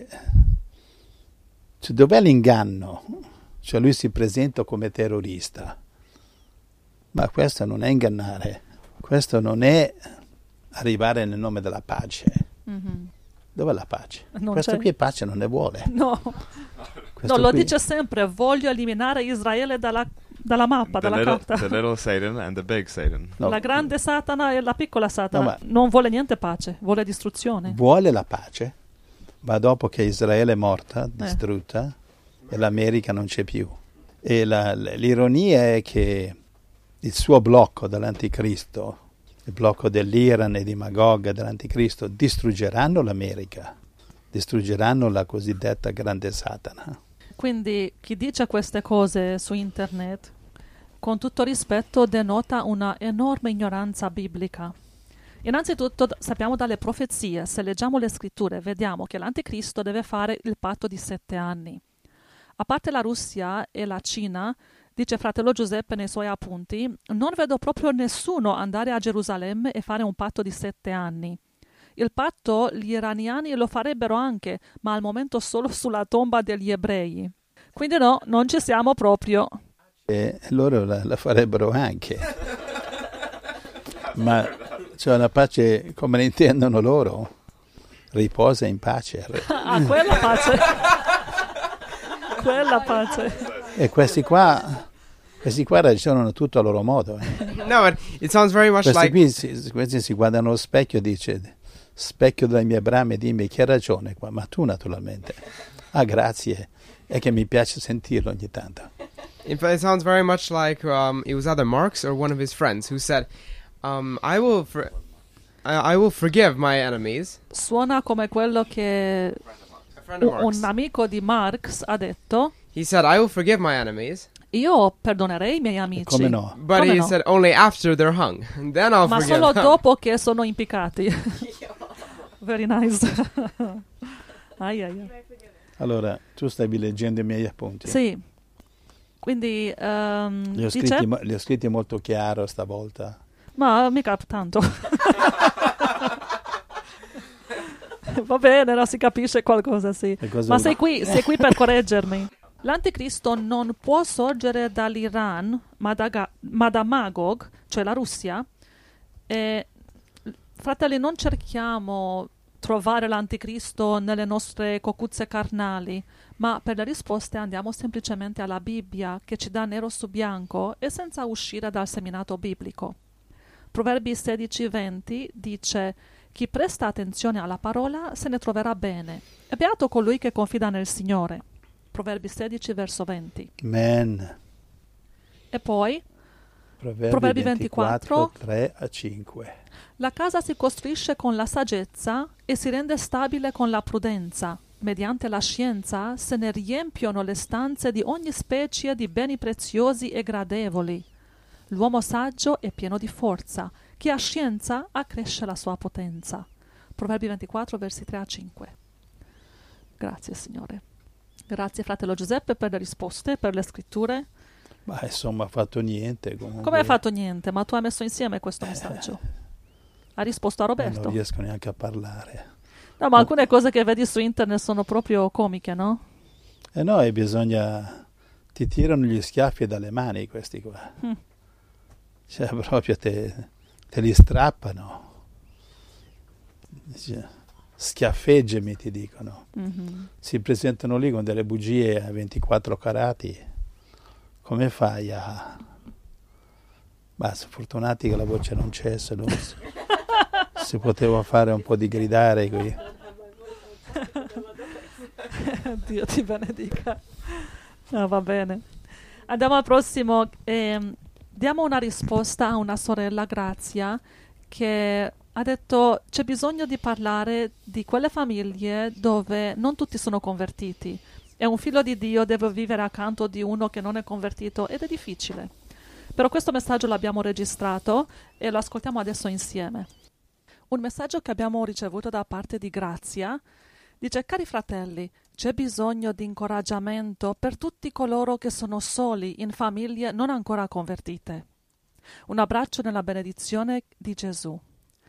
dov'è l'inganno? Cioè lui si presenta come terrorista, ma questo non è ingannare, questo non è arrivare nel nome della pace. Mm-hmm. Dov'è la pace? Questo qui pace non ne vuole. No, lo dice sempre, voglio eliminare Israele dalla mappa, dalla carta. The little Satan and the big Satan. No. La grande Satana e la piccola Satana. No, non vuole niente pace, vuole distruzione. Vuole la pace, ma dopo che Israele è morta, distrutta, e l'America non c'è più. E l'ironia è che il suo blocco dell'anticristo, il blocco dell'Iran e di Magog dell'anticristo, distruggeranno l'America, distruggeranno la cosiddetta grande Satana. Quindi chi dice queste cose su internet, con tutto rispetto, denota una enorme ignoranza biblica. Innanzitutto sappiamo dalle profezie, se leggiamo le scritture, vediamo che l'anticristo deve fare il patto di 7 anni. A parte la Russia e la Cina, dice fratello Giuseppe nei suoi appunti, non vedo proprio nessuno andare a Gerusalemme e fare un patto di 7 anni. Il patto gli iraniani lo farebbero anche, ma al momento solo sulla tomba degli ebrei. Quindi no, non ci siamo proprio. e loro la farebbero anche. Ma cioè la pace come la intendono loro, riposa in pace. Ah, quella pace. Quella pace. E questi qua ragionano tutto a loro modo. No, but it sounds very much Questi si guardano allo specchio e dice: specchio delle mie brame, dimmi chi ha ragione qua. Ma tu naturalmente. Ah, grazie. È che mi piace sentirlo ogni tanto. In fact, it sounds very much like it was either Marx or one of his friends who said, I will forgive my enemies. Suona come quello che un amico di Marx ha detto. He said, I will forgive my enemies. Io perdonerei i miei amici. Come no? But come he no? said only after they're hung. Then I'll Ma forgive solo them. dopo che sono impiccati. Very nice. Allora, tu stavi leggendo i miei appunti. Sì. Quindi Li ho scritti molto chiaro stavolta. Ma mica tanto. Va bene, no, si capisce qualcosa, sì. Ma sei qui per correggermi. L'anticristo non può sorgere dall'Iran, ma da Magog, cioè la Russia. E, fratelli, non cerchiamo trovare l'anticristo nelle nostre cocuzze carnali, ma per le risposte andiamo semplicemente alla Bibbia, che ci dà nero su bianco e senza uscire dal seminato biblico. Proverbi 16:20 dice: chi presta attenzione alla parola se ne troverà bene. È beato colui che confida nel Signore. Proverbi 16, verso 20. Amen. E poi Proverbi 24, 3-5. La casa si costruisce con la saggezza e si rende stabile con la prudenza. Mediante la scienza se ne riempiono le stanze di ogni specie di beni preziosi e gradevoli. L'uomo saggio è pieno di forza. Chi ha scienza accresce la sua potenza. Proverbi 24, versi 3-5. Grazie, Signore. Grazie, fratello Giuseppe, per le risposte, per le scritture. Ma insomma, ha fatto niente. Comunque. Come hai fatto niente? Ma tu hai messo insieme questo messaggio. Ha risposto a Roberto. Non riesco neanche a parlare. No, ma alcune cose che vedi su internet sono proprio comiche, no? No, e bisogna... Ti tirano gli schiaffi dalle mani questi qua. Cioè, proprio te li strappano. Cioè, schiaffeggiami, ti dicono. Si presentano lì con delle bugie a 24 carati. Come fai a... Ma sono fortunati che la voce non c'è, se no si poteva fare un po' di gridare qui. Dio ti benedica. No, va bene. Andiamo al prossimo. Diamo una risposta a una sorella, Grazia, che ha detto: c'è bisogno di parlare di quelle famiglie dove non tutti sono convertiti e un figlio di Dio deve vivere accanto di uno che non è convertito ed è difficile. Però questo messaggio l'abbiamo registrato e lo ascoltiamo adesso insieme. Un messaggio che abbiamo ricevuto da parte di Grazia dice: cari fratelli, c'è bisogno di incoraggiamento per tutti coloro che sono soli in famiglie non ancora convertite. Un abbraccio nella benedizione di Gesù.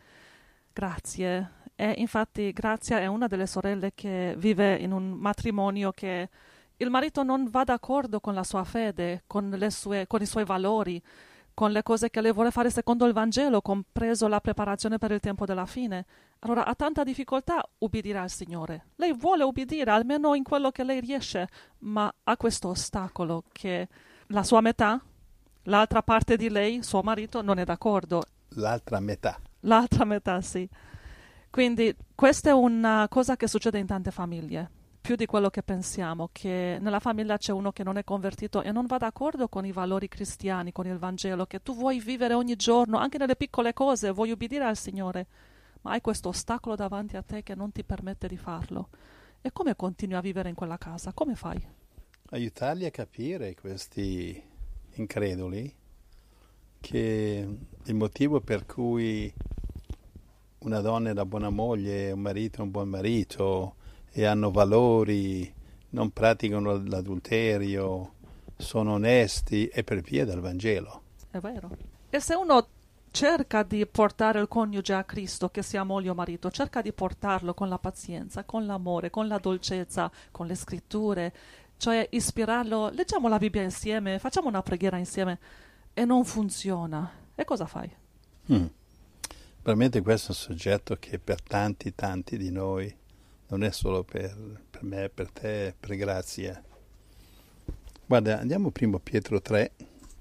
Grazie. E infatti Grazia è una delle sorelle che vive in un matrimonio che il marito non va d'accordo con la sua fede, con i suoi valori, con le cose che lei vuole fare secondo il Vangelo, compreso la preparazione per il tempo della fine. Allora ha tanta difficoltà a ubbidire al Signore. Lei vuole ubbidire, almeno in quello che lei riesce, ma ha questo ostacolo che la sua metà, l'altra parte di lei, suo marito, non è d'accordo. L'altra metà. L'altra metà, sì. Quindi questa è una cosa che succede in tante famiglie, più di quello che pensiamo, che nella famiglia c'è uno che non è convertito e non va d'accordo con i valori cristiani, con il Vangelo, che tu vuoi vivere ogni giorno, anche nelle piccole cose, vuoi ubbidire al Signore, ma hai questo ostacolo davanti a te che non ti permette di farlo. E come continui a vivere in quella casa? Come fai? Aiutarli a capire questi increduli che il motivo per cui una donna è una buona moglie, un marito è un buon marito e hanno valori, non praticano l'adulterio, sono onesti, è per via del Vangelo. È vero. E se uno cerca di portare il coniuge a Cristo, che sia moglie o marito, cerca di portarlo con la pazienza, con l'amore, con la dolcezza, con le scritture, cioè ispirarlo, leggiamo la Bibbia insieme, facciamo una preghiera insieme, e non funziona. E cosa fai? Veramente questo è un soggetto che per tanti di noi, non è solo per me, per te, per grazia. Guarda, andiamo primo Pietro 3,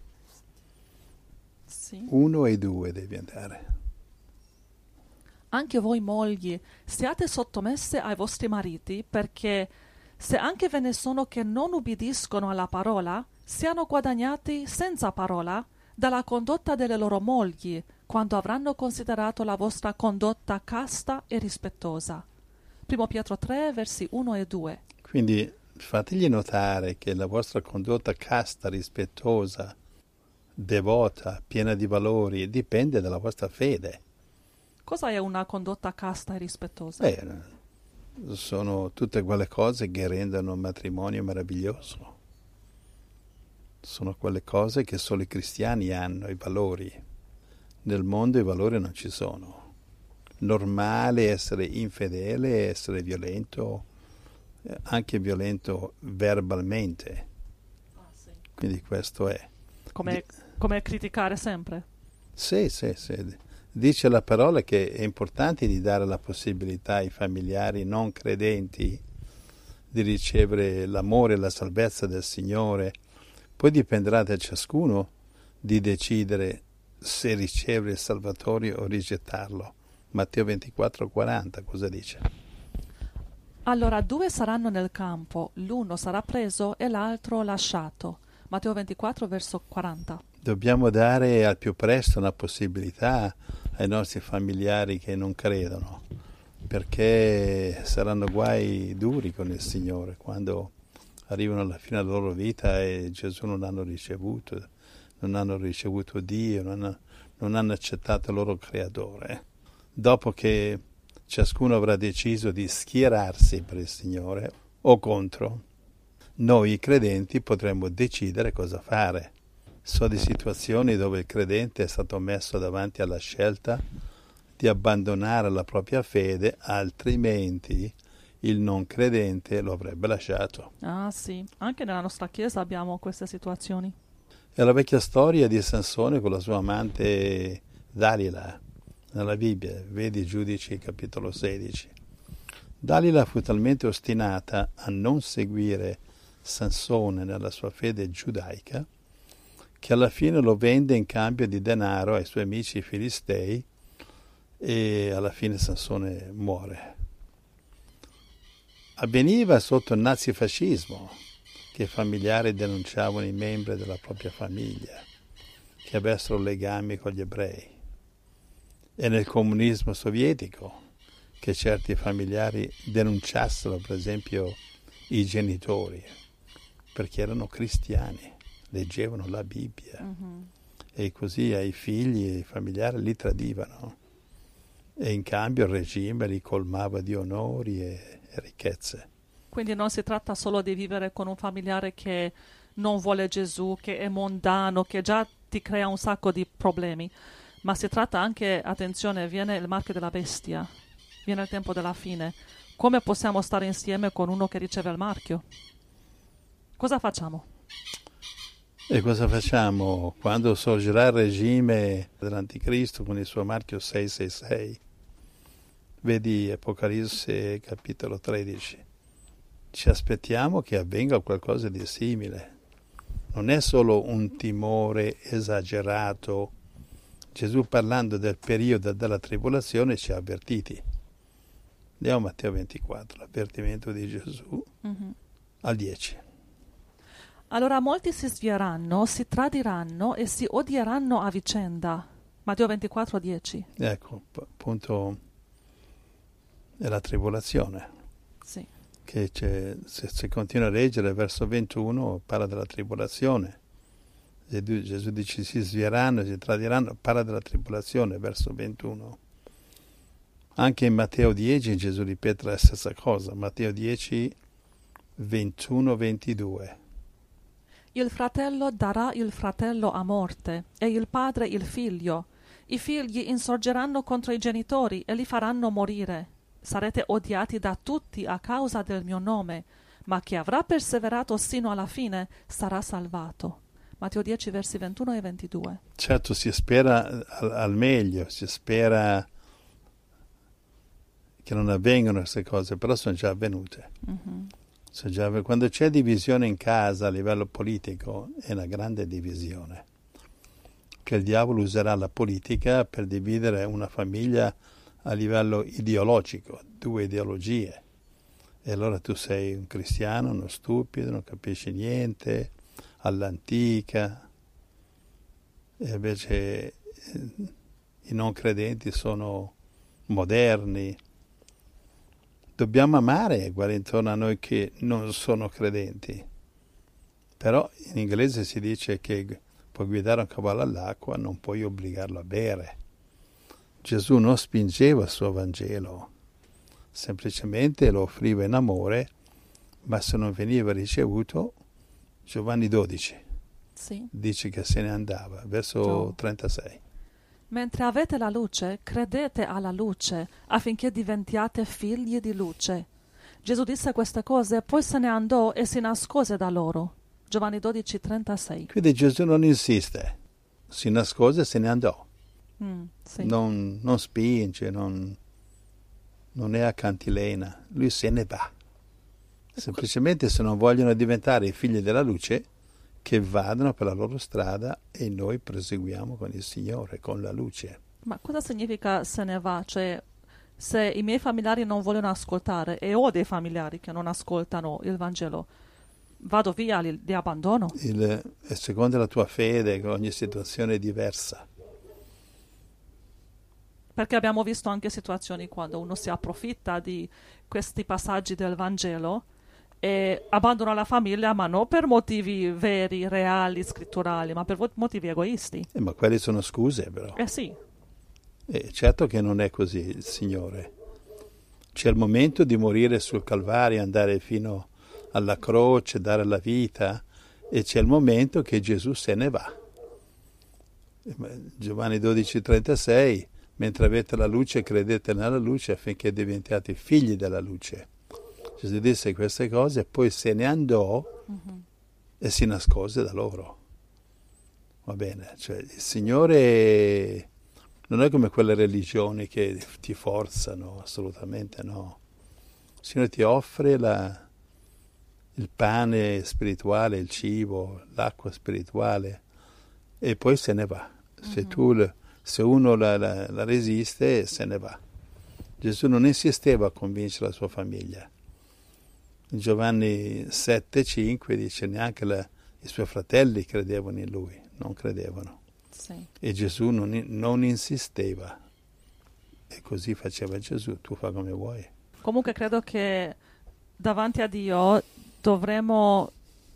Sì. 1 e 2 devi andare. Anche voi mogli, siate sottomesse ai vostri mariti, perché se anche ve ne sono che non ubbidiscono alla parola, siano guadagnati senza parola dalla condotta delle loro mogli, quando avranno considerato la vostra condotta casta e rispettosa. Primo Pietro 3, versi 1 e 2. Quindi fategli notare che la vostra condotta casta, rispettosa, devota, piena di valori, dipende dalla vostra fede. Cosa è una condotta casta e rispettosa? Sono tutte quelle cose che rendono un matrimonio meraviglioso. Sono quelle cose che solo i cristiani hanno, i valori. Nel mondo i valori non ci sono. Normale essere infedele, essere violento, anche violento verbalmente. Sì. Quindi questo è. Come criticare sempre? Sì. Dice la parola che è importante di dare la possibilità ai familiari non credenti di ricevere l'amore e la salvezza del Signore. Poi dipenderà da ciascuno di decidere se ricevere il Salvatore o rigettarlo. Matteo 24:40 cosa dice? Allora 2 saranno nel campo, l'uno sarà preso e l'altro lasciato. Matteo 24, verso 40. Dobbiamo dare al più presto una possibilità ai nostri familiari che non credono, perché saranno guai duri con il Signore quando arrivano alla fine della loro vita e Gesù non hanno ricevuto Dio, non hanno accettato il loro Creatore. Dopo che ciascuno avrà deciso di schierarsi per il Signore o contro, noi credenti potremmo decidere cosa fare. So di situazioni dove il credente è stato messo davanti alla scelta di abbandonare la propria fede, altrimenti il non credente lo avrebbe lasciato. Ah sì, anche nella nostra chiesa abbiamo queste situazioni. È la vecchia storia di Sansone con la sua amante Dalila, nella Bibbia, vedi Giudici capitolo 16. Dalila fu talmente ostinata a non seguire Sansone nella sua fede giudaica che alla fine lo vende in cambio di denaro ai suoi amici filistei e alla fine Sansone muore. Avveniva sotto il nazifascismo che i familiari denunciavano i membri della propria famiglia che avessero legami con gli ebrei, e nel comunismo sovietico che certi familiari denunciassero per esempio i genitori perché erano cristiani, leggevano la Bibbia, e così ai figli e ai familiari li tradivano e in cambio il regime li colmava di onori e ricchezze. Quindi non si tratta solo di vivere con un familiare che non vuole Gesù, che è mondano, che già ti crea un sacco di problemi, ma si tratta anche, attenzione, viene il marchio della bestia, viene il tempo della fine. Come possiamo stare insieme con uno che riceve il marchio? Cosa facciamo? E cosa facciamo quando sorgerà il regime dell'Anticristo con il suo marchio 666? Vedi Apocalisse capitolo 13. Ci aspettiamo che avvenga qualcosa di simile. Non è solo un timore esagerato. Gesù, parlando del periodo della tribolazione, ci ha avvertiti. Andiamo a Matteo 24, l'avvertimento di Gesù al 10. Allora molti si svieranno, si tradiranno e si odieranno a vicenda. Matteo 24, 10. Ecco, appunto, è la tribolazione. Sì. Che se continua a leggere verso 21 parla della tribolazione. Gesù dice si svieranno, si tradiranno, parla della tribolazione, verso 21. Anche in Matteo 10 Gesù ripete la stessa cosa, Matteo 10, 21-22. Il fratello darà il fratello a morte e il padre il figlio. I figli insorgeranno contro i genitori e li faranno morire. Sarete odiati da tutti a causa del mio nome, ma chi avrà perseverato sino alla fine sarà salvato. Matteo 10, versi 21 e 22. Certo, si spera al meglio, si spera che non avvengano queste cose, però sono già avvenute. Quando c'è divisione in casa a livello politico, è una grande divisione, che il diavolo userà la politica per dividere una famiglia a livello ideologico, 2 ideologie. E allora tu sei un cristiano, uno stupido, non capisci niente, all'antica, e invece i non credenti sono moderni. Dobbiamo amare quelli intorno a noi che non sono credenti, però in inglese si dice che puoi guidare un cavallo all'acqua, non puoi obbligarlo a bere. Gesù non spingeva il suo Vangelo, semplicemente lo offriva in amore, ma se non veniva ricevuto, Giovanni 12 dice che se ne andava, verso 36. Mentre avete la luce, credete alla luce, affinché diventiate figli di luce. Gesù disse queste cose, poi se ne andò e si nascose da loro. Giovanni 12, 36. Quindi Gesù non insiste, si nascose e se ne andò. Non spinge, non è a cantilena, lui se ne va. Semplicemente se non vogliono diventare i figli della luce, che vadano per la loro strada e noi proseguiamo con il Signore, con la luce. Ma cosa significa se ne va? Cioè, se i miei familiari non vogliono ascoltare e ho dei familiari che non ascoltano il Vangelo, vado via, li abbandono? È secondo la tua fede, che ogni situazione è diversa. Perché abbiamo visto anche situazioni quando uno si approfitta di questi passaggi del Vangelo e abbandona la famiglia, ma non per motivi veri, reali, scritturali, ma per motivi egoisti. Ma quelle sono scuse, però. Sì. Certo che non è così il Signore. C'è il momento di morire sul Calvario, andare fino alla croce, dare la vita, e c'è il momento che Gesù se ne va. Giovanni 12,36, mentre avete la luce, credete nella luce affinché diventiate figli della luce. Gesù disse queste cose e poi se ne andò e si nascose da loro. Va bene, cioè il Signore non è come quelle religioni che ti forzano, assolutamente no. Il Signore ti offre il pane spirituale, il cibo, l'acqua spirituale e poi se ne va. Se uno la resiste, se ne va. Gesù non insisteva a convincere la sua famiglia. In Giovanni 7,5 dice neanche i suoi fratelli credevano in lui, non credevano. E Gesù non insisteva. E così faceva Gesù, tu fa come vuoi. Comunque credo che davanti a Dio noi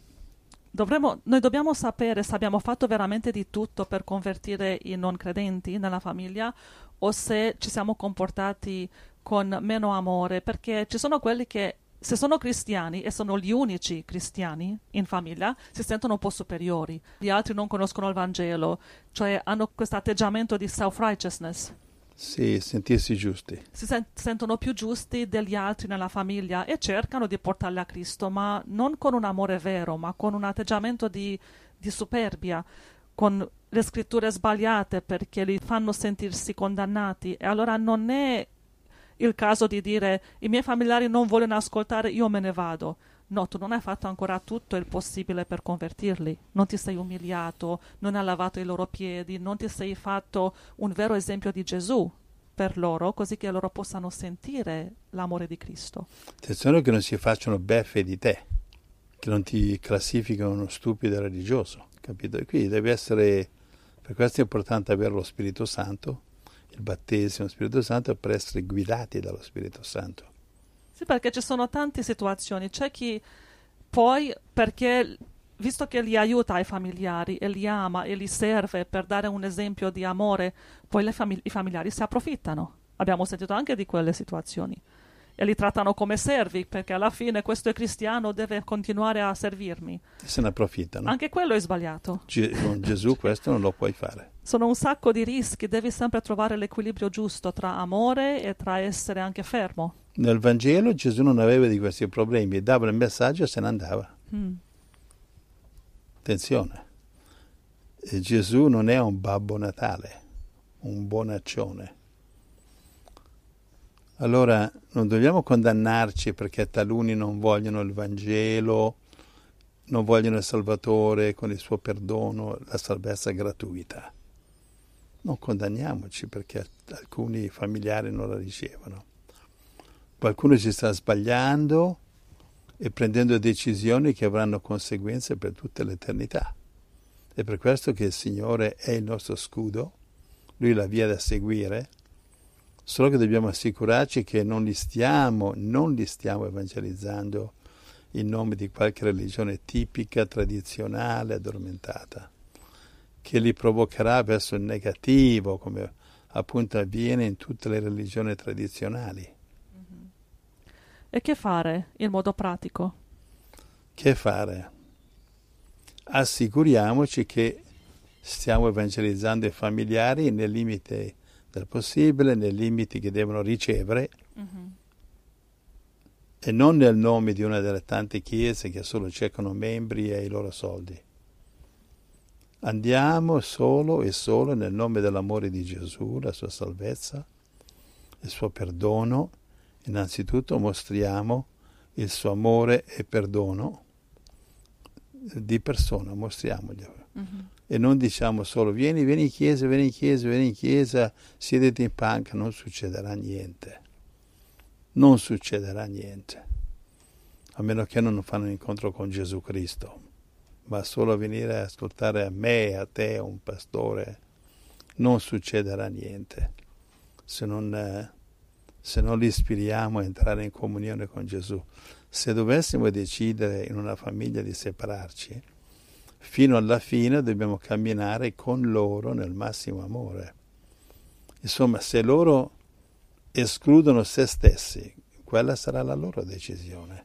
dobbiamo sapere se abbiamo fatto veramente di tutto per convertire i non credenti nella famiglia o se ci siamo comportati con meno amore, perché ci sono quelli che se sono cristiani e sono gli unici cristiani in famiglia si sentono un po' superiori, gli altri non conoscono il Vangelo, cioè hanno questo atteggiamento di self-righteousness. Sì, sentirsi giusti. Si sentono più giusti degli altri nella famiglia e cercano di portarli a Cristo, ma non con un amore vero, ma con un atteggiamento di superbia, con le scritture sbagliate perché li fanno sentirsi condannati. E allora non è il caso di dire i miei familiari non vogliono ascoltare, io me ne vado. No, tu non hai fatto ancora tutto il possibile per convertirli, non ti sei umiliato, non hai lavato i loro piedi, non ti sei fatto un vero esempio di Gesù per loro, così che loro possano sentire l'amore di Cristo. Attenzione che non si facciano beffe di te, che non ti classificano uno stupido religioso, capito? E qui deve essere, per questo è importante avere lo Spirito Santo, il battesimo Spirito Santo, per essere guidati dallo Spirito Santo. Sì, perché ci sono tante situazioni. C'è chi poi, perché visto che li aiuta ai familiari e li ama e li serve per dare un esempio di amore, poi i familiari si approfittano. Abbiamo sentito anche di quelle situazioni. E li trattano come servi, perché alla fine questo è cristiano, deve continuare a servirmi. Se ne approfittano. Anche quello è sbagliato. Con Gesù questo non lo puoi fare. Sono un sacco di rischi, devi sempre trovare l'equilibrio giusto tra amore e tra essere anche fermo. Nel Vangelo Gesù non aveva di questi problemi, dava il messaggio e se ne andava. Attenzione, e Gesù non è un Babbo Natale, un bonaccione. Allora non dobbiamo condannarci perché taluni non vogliono il Vangelo, non vogliono il Salvatore con il suo perdono, la salvezza gratuita. Non condanniamoci perché alcuni familiari non la ricevono. Qualcuno ci sta sbagliando e prendendo decisioni che avranno conseguenze per tutta l'eternità. È per questo che il Signore è il nostro scudo, Lui è la via da seguire, solo che dobbiamo assicurarci che non li stiamo evangelizzando in nome di qualche religione tipica, tradizionale, addormentata, che li provocherà verso il negativo, come appunto avviene in tutte le religioni tradizionali. E che fare in modo pratico? Che fare? Assicuriamoci che stiamo evangelizzando i familiari nel limite del possibile, nei limiti che devono ricevere, e non nel nome di una delle tante chiese che solo cercano membri e i loro soldi. Andiamo solo e solo nel nome dell'amore di Gesù, la sua salvezza, il suo perdono. Innanzitutto mostriamo il suo amore e perdono di persona, mostriamoglielo. E non diciamo solo vieni in chiesa, vieni in chiesa, siediti in panca, non succederà niente. Non succederà niente. A meno che non fanno un incontro con Gesù Cristo. Ma solo venire a ascoltare a me, a te, a un pastore, non succederà niente. Se non li ispiriamo a entrare in comunione con Gesù. Se dovessimo decidere in una famiglia di separarci, fino alla fine dobbiamo camminare con loro nel massimo amore. Insomma, se loro escludono se stessi, quella sarà la loro decisione.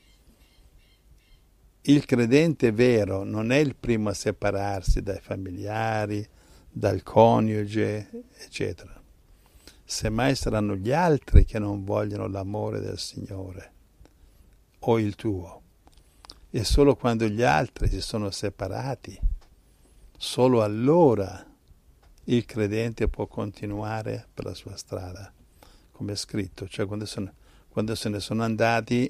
Il credente vero non è il primo a separarsi dai familiari, dal coniuge, eccetera. Semmai saranno gli altri che non vogliono l'amore del Signore o il tuo. E solo quando gli altri si sono separati, solo allora il credente può continuare per la sua strada, come è scritto. Cioè quando se ne sono andati,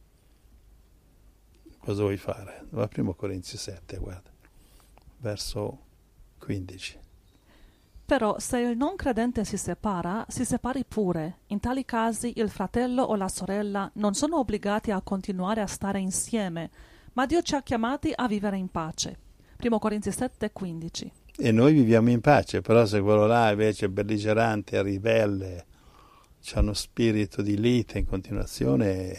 cosa vuoi fare? Va a 1 Corinzi 7, guarda, verso 15. Però se il non credente si separa, si separi pure. In tali casi il fratello o la sorella non sono obbligati a continuare a stare insieme, ma Dio ci ha chiamati a vivere in pace. 1 Corinzi 7, 15. E noi viviamo in pace, però se quello là invece è belligerante, ribelle, c'ha uno spirito di lite in continuazione,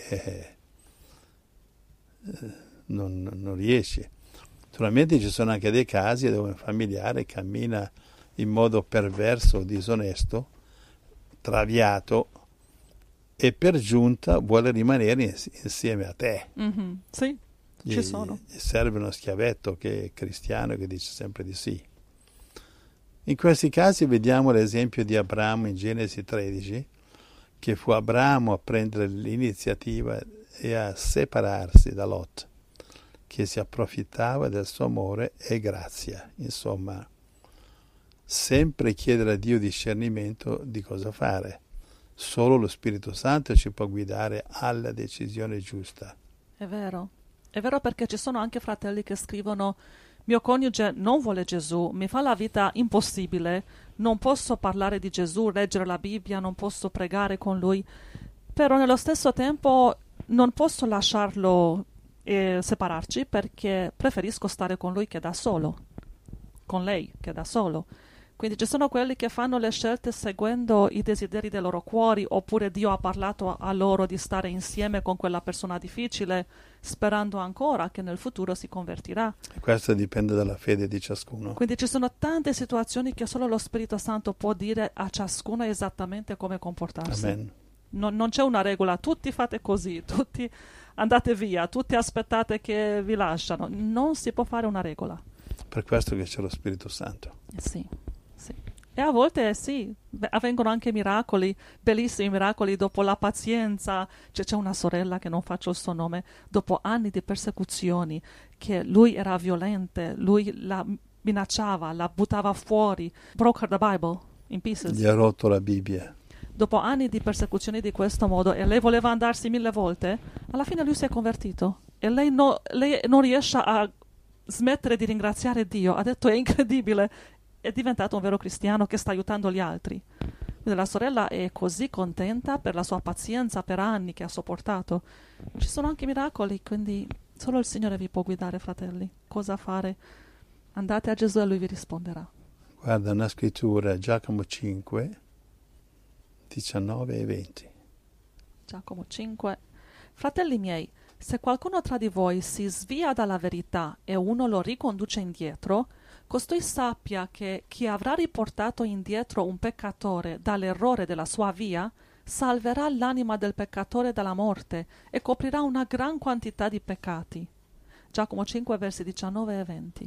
non riesci. Naturalmente ci sono anche dei casi dove un familiare cammina in modo perverso o disonesto, traviato, e per giunta vuole rimanere insieme a te. Sì, ci sono. Gli serve uno schiavetto che è cristiano, che dice sempre di sì. In questi casi vediamo l'esempio di Abramo in Genesi 13, che fu Abramo a prendere l'iniziativa e a separarsi da Lot, che si approfittava del suo amore e grazia. Insomma, sempre chiedere a Dio discernimento di cosa fare. Solo lo Spirito Santo ci può guidare alla decisione giusta. È vero perché ci sono anche fratelli che scrivono: mio coniuge non vuole Gesù, mi fa la vita impossibile, non posso parlare di Gesù, leggere la Bibbia, non posso pregare con lui, però nello stesso tempo non posso lasciarlo e separarci perché preferisco stare con lui che da solo, con lei che da solo. Quindi ci sono quelli che fanno le scelte seguendo i desideri dei loro cuori, oppure Dio ha parlato a loro di stare insieme con quella persona difficile, sperando ancora che nel futuro si convertirà. E questo dipende dalla fede di ciascuno. Quindi ci sono tante situazioni che solo lo Spirito Santo può dire a ciascuno esattamente come comportarsi. Amen. Non c'è una regola, tutti fate così, tutti andate via, tutti aspettate che vi lasciano. Non si può fare una regola. Per questo che c'è lo Spirito Santo. Sì. E a volte sì, avvengono anche miracoli, bellissimi miracoli dopo la pazienza. C'è una sorella che non faccio il suo nome, dopo anni di persecuzioni, che lui era violente, lui la minacciava, la buttava fuori, broke her the Bible in pieces. Gli ha rotto la Bibbia. Dopo anni di persecuzioni di questo modo, e lei voleva andarsi 1000 volte, alla fine lui si è convertito. E lei non riesce a smettere di ringraziare Dio. Ha detto: è incredibile, è diventato un vero cristiano che sta aiutando gli altri. Quindi la sorella è così contenta per la sua pazienza per anni che ha sopportato. Ci sono anche miracoli, quindi solo il Signore vi può guidare, fratelli. Cosa fare? Andate a Gesù e Lui vi risponderà. Guarda una scrittura, Giacomo 5, 19 e 20. Giacomo 5. Fratelli miei, se qualcuno tra di voi si svia dalla verità e uno lo riconduce indietro, costui sappia che chi avrà riportato indietro un peccatore dall'errore della sua via salverà l'anima del peccatore dalla morte e coprirà una gran quantità di peccati. Giacomo 5, versi 19 e 20.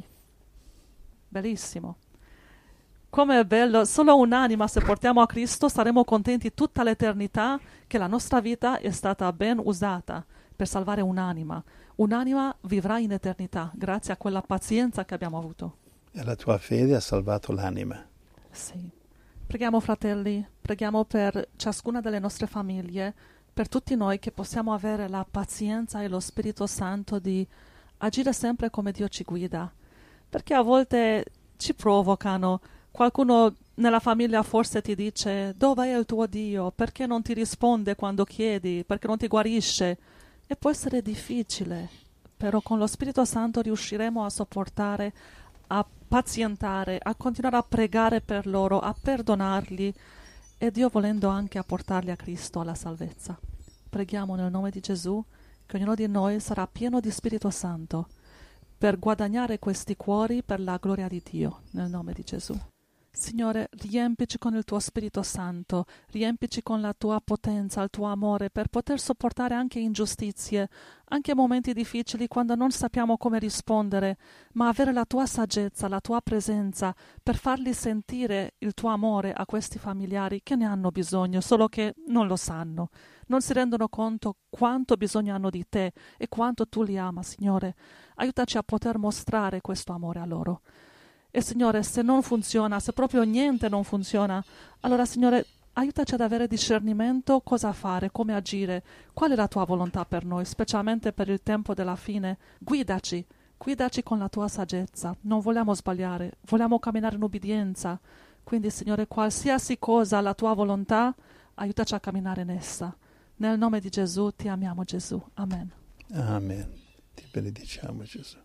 Bellissimo. Come è bello, solo un'anima, se portiamo a Cristo saremo contenti tutta l'eternità che la nostra vita è stata ben usata per salvare un'anima. Un'anima vivrà in eternità grazie a quella pazienza che abbiamo avuto. E la tua fede ha salvato l'anima. Sì. Preghiamo, fratelli, preghiamo per ciascuna delle nostre famiglie, per tutti noi, che possiamo avere la pazienza e lo Spirito Santo di agire sempre come Dio ci guida. Perché a volte ci provocano. Qualcuno nella famiglia forse ti dice: dove è il tuo Dio? Perché non ti risponde quando chiedi? Perché non ti guarisce? E può essere difficile, però con lo Spirito Santo riusciremo a sopportare, a pazientare, a continuare a pregare per loro, a perdonarli e Dio volendo anche a portarli a Cristo, alla salvezza. Preghiamo nel nome di Gesù che ognuno di noi sarà pieno di Spirito Santo per guadagnare questi cuori per la gloria di Dio, nel nome di Gesù. Signore, riempici con il tuo Spirito Santo, riempici con la tua potenza, il tuo amore, per poter sopportare anche ingiustizie, anche momenti difficili quando non sappiamo come rispondere, ma avere la tua saggezza, la tua presenza, per farli sentire il tuo amore a questi familiari che ne hanno bisogno, solo che non lo sanno, non si rendono conto quanto bisogno hanno di te e quanto tu li ama, Signore. Aiutaci a poter mostrare questo amore a loro. E Signore, se non funziona, se proprio niente non funziona, allora Signore, aiutaci ad avere discernimento cosa fare, come agire, qual è la tua volontà per noi, specialmente per il tempo della fine. Guidaci con la tua saggezza. Non vogliamo sbagliare, vogliamo camminare in ubbidienza. Quindi Signore, qualsiasi cosa la tua volontà, aiutaci a camminare in essa. Nel nome di Gesù ti amiamo, Gesù. Amen. Amen. Ti benediciamo, Gesù.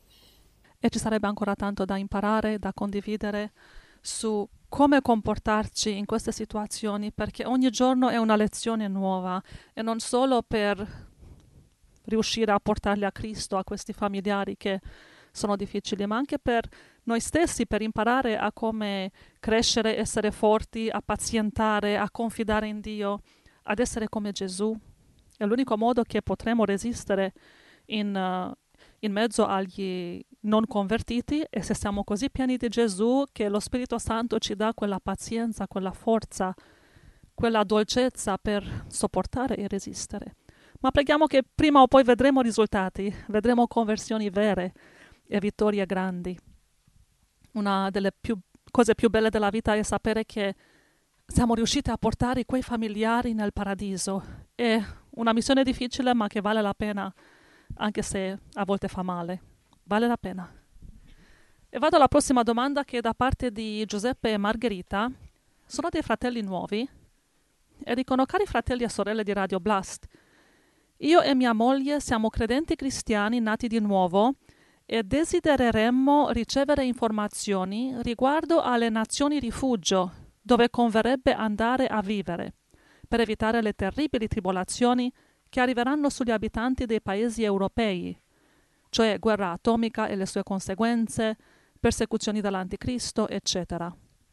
E ci sarebbe ancora tanto da imparare, da condividere su come comportarci in queste situazioni, perché ogni giorno è una lezione nuova, e non solo per riuscire a portarli a Cristo, a questi familiari che sono difficili, ma anche per noi stessi, per imparare a come crescere, essere forti, a pazientare, a confidare in Dio, ad essere come Gesù. È l'unico modo che potremo resistere in mezzo agli non convertiti, e se siamo così pieni di Gesù che lo Spirito Santo ci dà quella pazienza, quella forza, quella dolcezza per sopportare e resistere. Ma preghiamo che prima o poi vedremo risultati, vedremo conversioni vere e vittorie grandi. Una delle cose più belle della vita è sapere che siamo riusciti a portare quei familiari nel paradiso. È una missione difficile, ma che vale la pena, anche se a volte fa male. Vale la pena. E vado alla prossima domanda, che è da parte di Giuseppe e Margherita. Sono dei fratelli nuovi e dicono: cari fratelli e sorelle di Radio Blast, io e mia moglie siamo credenti cristiani nati di nuovo e desidereremmo ricevere informazioni riguardo alle nazioni rifugio dove converrebbe andare a vivere, per evitare le terribili tribolazioni che arriveranno sugli abitanti dei paesi europei, cioè guerra atomica e le sue conseguenze, persecuzioni dall'Anticristo, eccetera.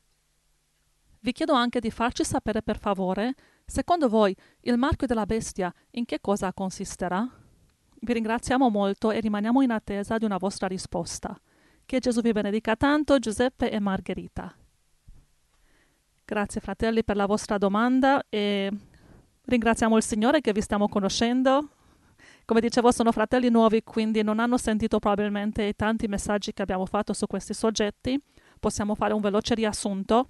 Vi chiedo anche di farci sapere, per favore, secondo voi il marchio della bestia in che cosa consisterà? Vi ringraziamo molto e rimaniamo in attesa di una vostra risposta. Che Gesù vi benedica tanto, Giuseppe e Margherita. Grazie fratelli per la vostra domanda e ringraziamo il Signore che vi stiamo conoscendo. Come dicevo, sono fratelli nuovi, quindi non hanno sentito probabilmente i tanti messaggi che abbiamo fatto su questi soggetti. Possiamo fare un veloce riassunto.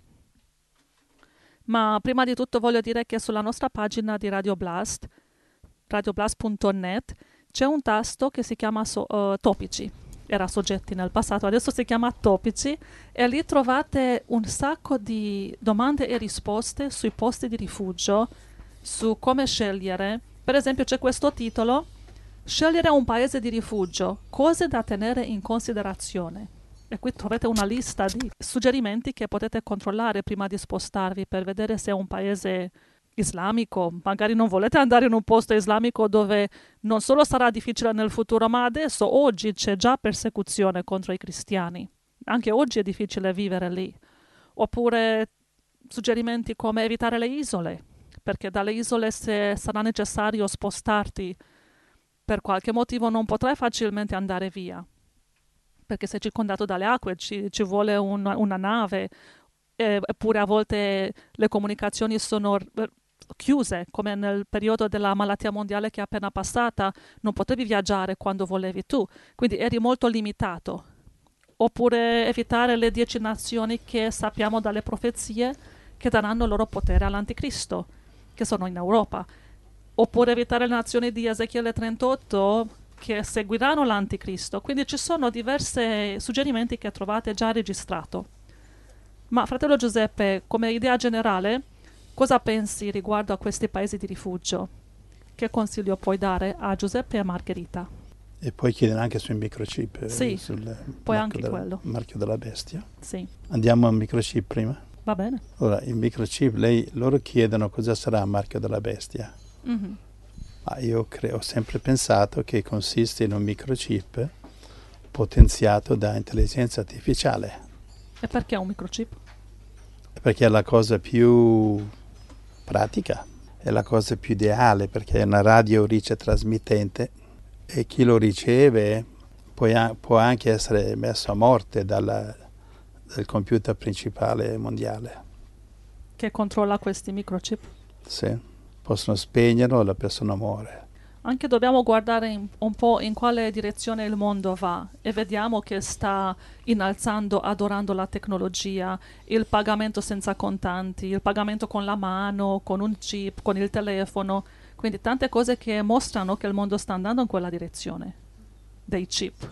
Ma prima di tutto voglio dire che sulla nostra pagina di Radio Blast, radioblast.net, c'è un tasto che si chiama Topici. Era soggetti nel passato, adesso si chiama Topici e lì trovate un sacco di domande e risposte sui posti di rifugio, su come scegliere. Per esempio c'è questo titolo: Scegliere un paese di rifugio, cose da tenere in considerazione. E qui trovate una lista di suggerimenti che potete controllare prima di spostarvi per vedere se è un paese islamico. Magari non volete andare in un posto islamico dove non solo sarà difficile nel futuro, ma adesso, oggi, c'è già persecuzione contro i cristiani. Anche oggi è difficile vivere lì. Oppure suggerimenti come evitare le isole, perché dalle isole, se sarà necessario spostarti per qualche motivo, non potrai facilmente andare via, perché sei circondato dalle acque, ci vuole una nave, eppure a volte le comunicazioni sono chiuse, come nel periodo della malattia mondiale che è appena passata, non potevi viaggiare quando volevi tu, quindi eri molto limitato. Oppure evitare le 10 nazioni che sappiamo dalle profezie che daranno il loro potere all'anticristo, che sono in Europa. Oppure evitare le nazioni di Ezechiele 38 che seguiranno l'anticristo. Quindi ci sono diversi suggerimenti che trovate già registrato. Ma fratello Giuseppe, come idea generale, cosa pensi riguardo a questi paesi di rifugio? Che consiglio puoi dare a Giuseppe e a Margherita? E poi chiedono anche sui microchip. Sì, poi anche quello. Marchio della bestia. Sì. Andiamo al microchip prima? Va bene. Allora, il microchip, loro chiedono cosa sarà il marchio della bestia. Mm-hmm. Ma io ho sempre pensato che consiste in un microchip potenziato da intelligenza artificiale. E perché un microchip? Perché è la cosa più pratica, è la cosa più ideale, perché è una radio ricetrasmittente e chi lo riceve può anche essere messo a morte dal computer principale mondiale. Che controlla questi microchip? Sì, possono spegnerlo e la persona muore. Anche dobbiamo guardare un po' in quale direzione il mondo va e vediamo che sta innalzando, adorando la tecnologia, il pagamento senza contanti, il pagamento con la mano, con un chip, con il telefono, quindi tante cose che mostrano che il mondo sta andando in quella direzione dei chip.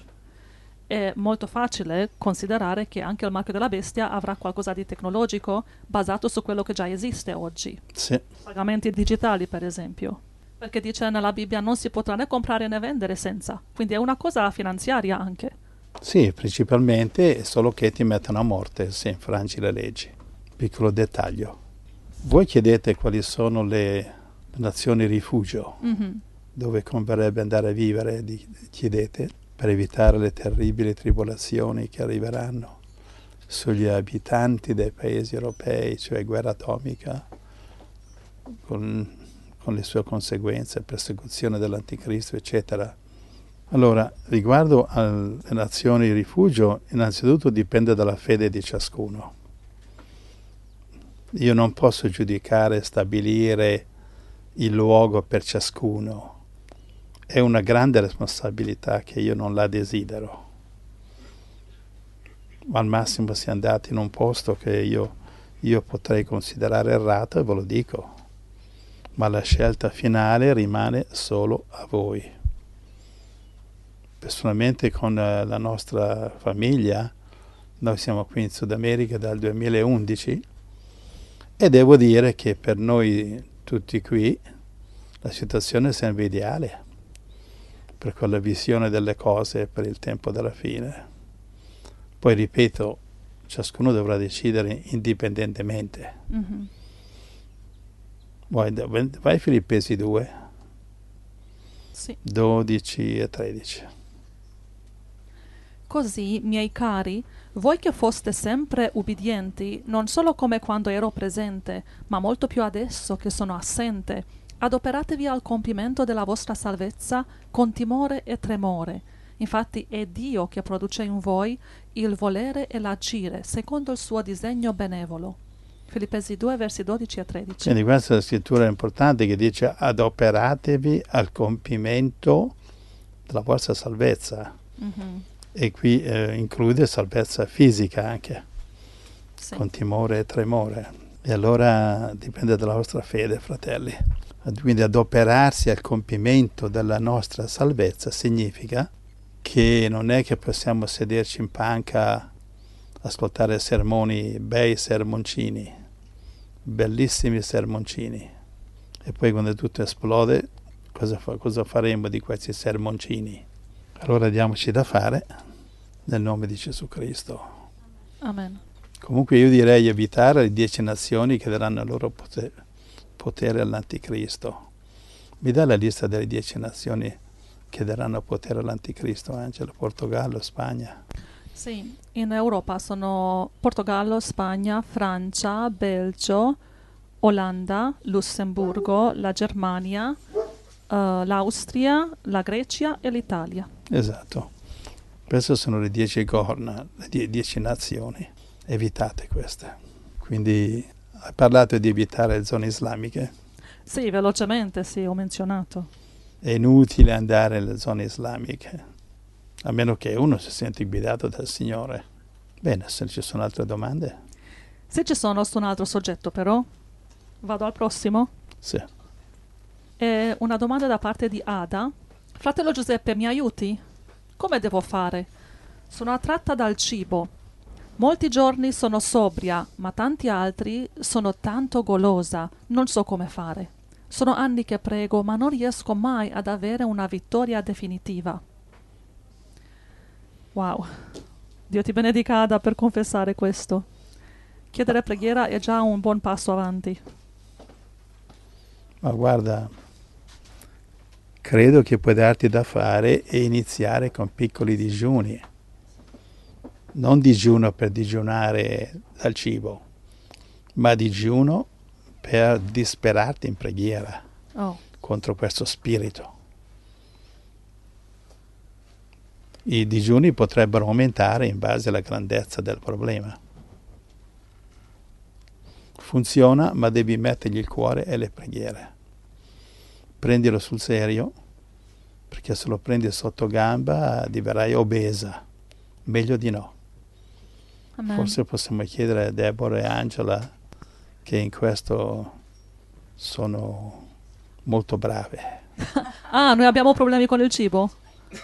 È molto facile considerare che anche il marchio della bestia avrà qualcosa di tecnologico basato su quello che già esiste oggi. Sì. Pagamenti digitali, per esempio. Perché dice nella Bibbia non si potrà né comprare né vendere senza. Quindi è una cosa finanziaria anche. Sì, principalmente, solo che ti mettono a morte se infrangi le leggi. Piccolo dettaglio. Voi chiedete quali sono le nazioni rifugio, dove converrebbe andare a vivere, chiedete, per evitare le terribili tribolazioni che arriveranno sugli abitanti dei paesi europei, cioè guerra atomica, con le sue conseguenze, persecuzione dell'anticristo, eccetera. Allora, riguardo alle nazioni di rifugio, innanzitutto dipende dalla fede di ciascuno. Io non posso giudicare e stabilire il luogo per ciascuno. È una grande responsabilità che io non la desidero. Al massimo si è andati in un posto che io potrei considerare errato e ve lo dico. Ma la scelta finale rimane solo a voi. Personalmente con la nostra famiglia, noi siamo qui in Sud America dal 2011 e devo dire che per noi tutti qui la situazione sembra ideale per quella visione delle cose per il tempo della fine. Poi ripeto, ciascuno dovrà decidere indipendentemente. Mm-hmm. Vai Filippesi 2, sì. 12 e 13. Così, miei cari, voi che foste sempre ubbidienti, non solo come quando ero presente, ma molto più adesso che sono assente, adoperatevi al compimento della vostra salvezza con timore e tremore. Infatti è Dio che produce in voi il volere e l'agire secondo il suo disegno benevolo. Filippesi 2, versi 12 a 13. Quindi questa è la scrittura importante che dice adoperatevi al compimento della vostra salvezza. E qui include salvezza fisica anche, Sì. con timore e tremore. E allora dipende dalla vostra fede, fratelli. Quindi adoperarsi al compimento della nostra salvezza significa che non è che possiamo sederci in panca, ascoltare sermoni, bei sermoncini, bellissimi sermoncini, e poi quando tutto esplode cosa faremo di questi sermoncini? Allora diamoci da fare nel nome di Gesù Cristo. Amen. Comunque io direi evitare le 10 nazioni che daranno il loro potere all'anticristo. Mi dà la lista delle 10 nazioni che daranno potere all'anticristo, Angelo? Portogallo, Spagna. Sì, in Europa sono Portogallo, Spagna, Francia, Belgio, Olanda, Lussemburgo, la Germania, l'Austria, la Grecia e l'Italia. Esatto. Queste sono le 10 corna, le 10 nazioni. Evitate queste. Quindi hai parlato di evitare le zone islamiche. Sì, velocemente, sì, ho menzionato. È inutile andare nelle zone islamiche, a meno che uno si senti guidato dal Signore. Bene, se ci sono altre domande? Se ci sono su un altro soggetto, però, vado al prossimo. Sì. È una domanda da parte di Ada. Fratello Giuseppe, mi aiuti? Come devo fare? Sono attratta dal cibo. Molti giorni sono sobria, ma tanti altri sono tanto golosa. Non so come fare. Sono anni che prego, ma non riesco mai ad avere una vittoria definitiva. Wow. Dio ti benedica, Ada, per confessare questo. Chiedere preghiera è già un buon passo avanti. Ma guarda, credo che puoi darti da fare e iniziare con piccoli digiuni. Non digiuno per digiunare dal cibo, ma digiuno per disperarti in preghiera contro questo spirito. I digiuni potrebbero aumentare in base alla grandezza del problema. Funziona, ma devi mettergli il cuore e le preghiere. Prendilo sul serio, perché se lo prendi sotto gamba diverrai obesa. Meglio di no. Amen. Forse possiamo chiedere a Deborah e Angela, che in questo sono molto brave. Ah, noi abbiamo problemi con il cibo?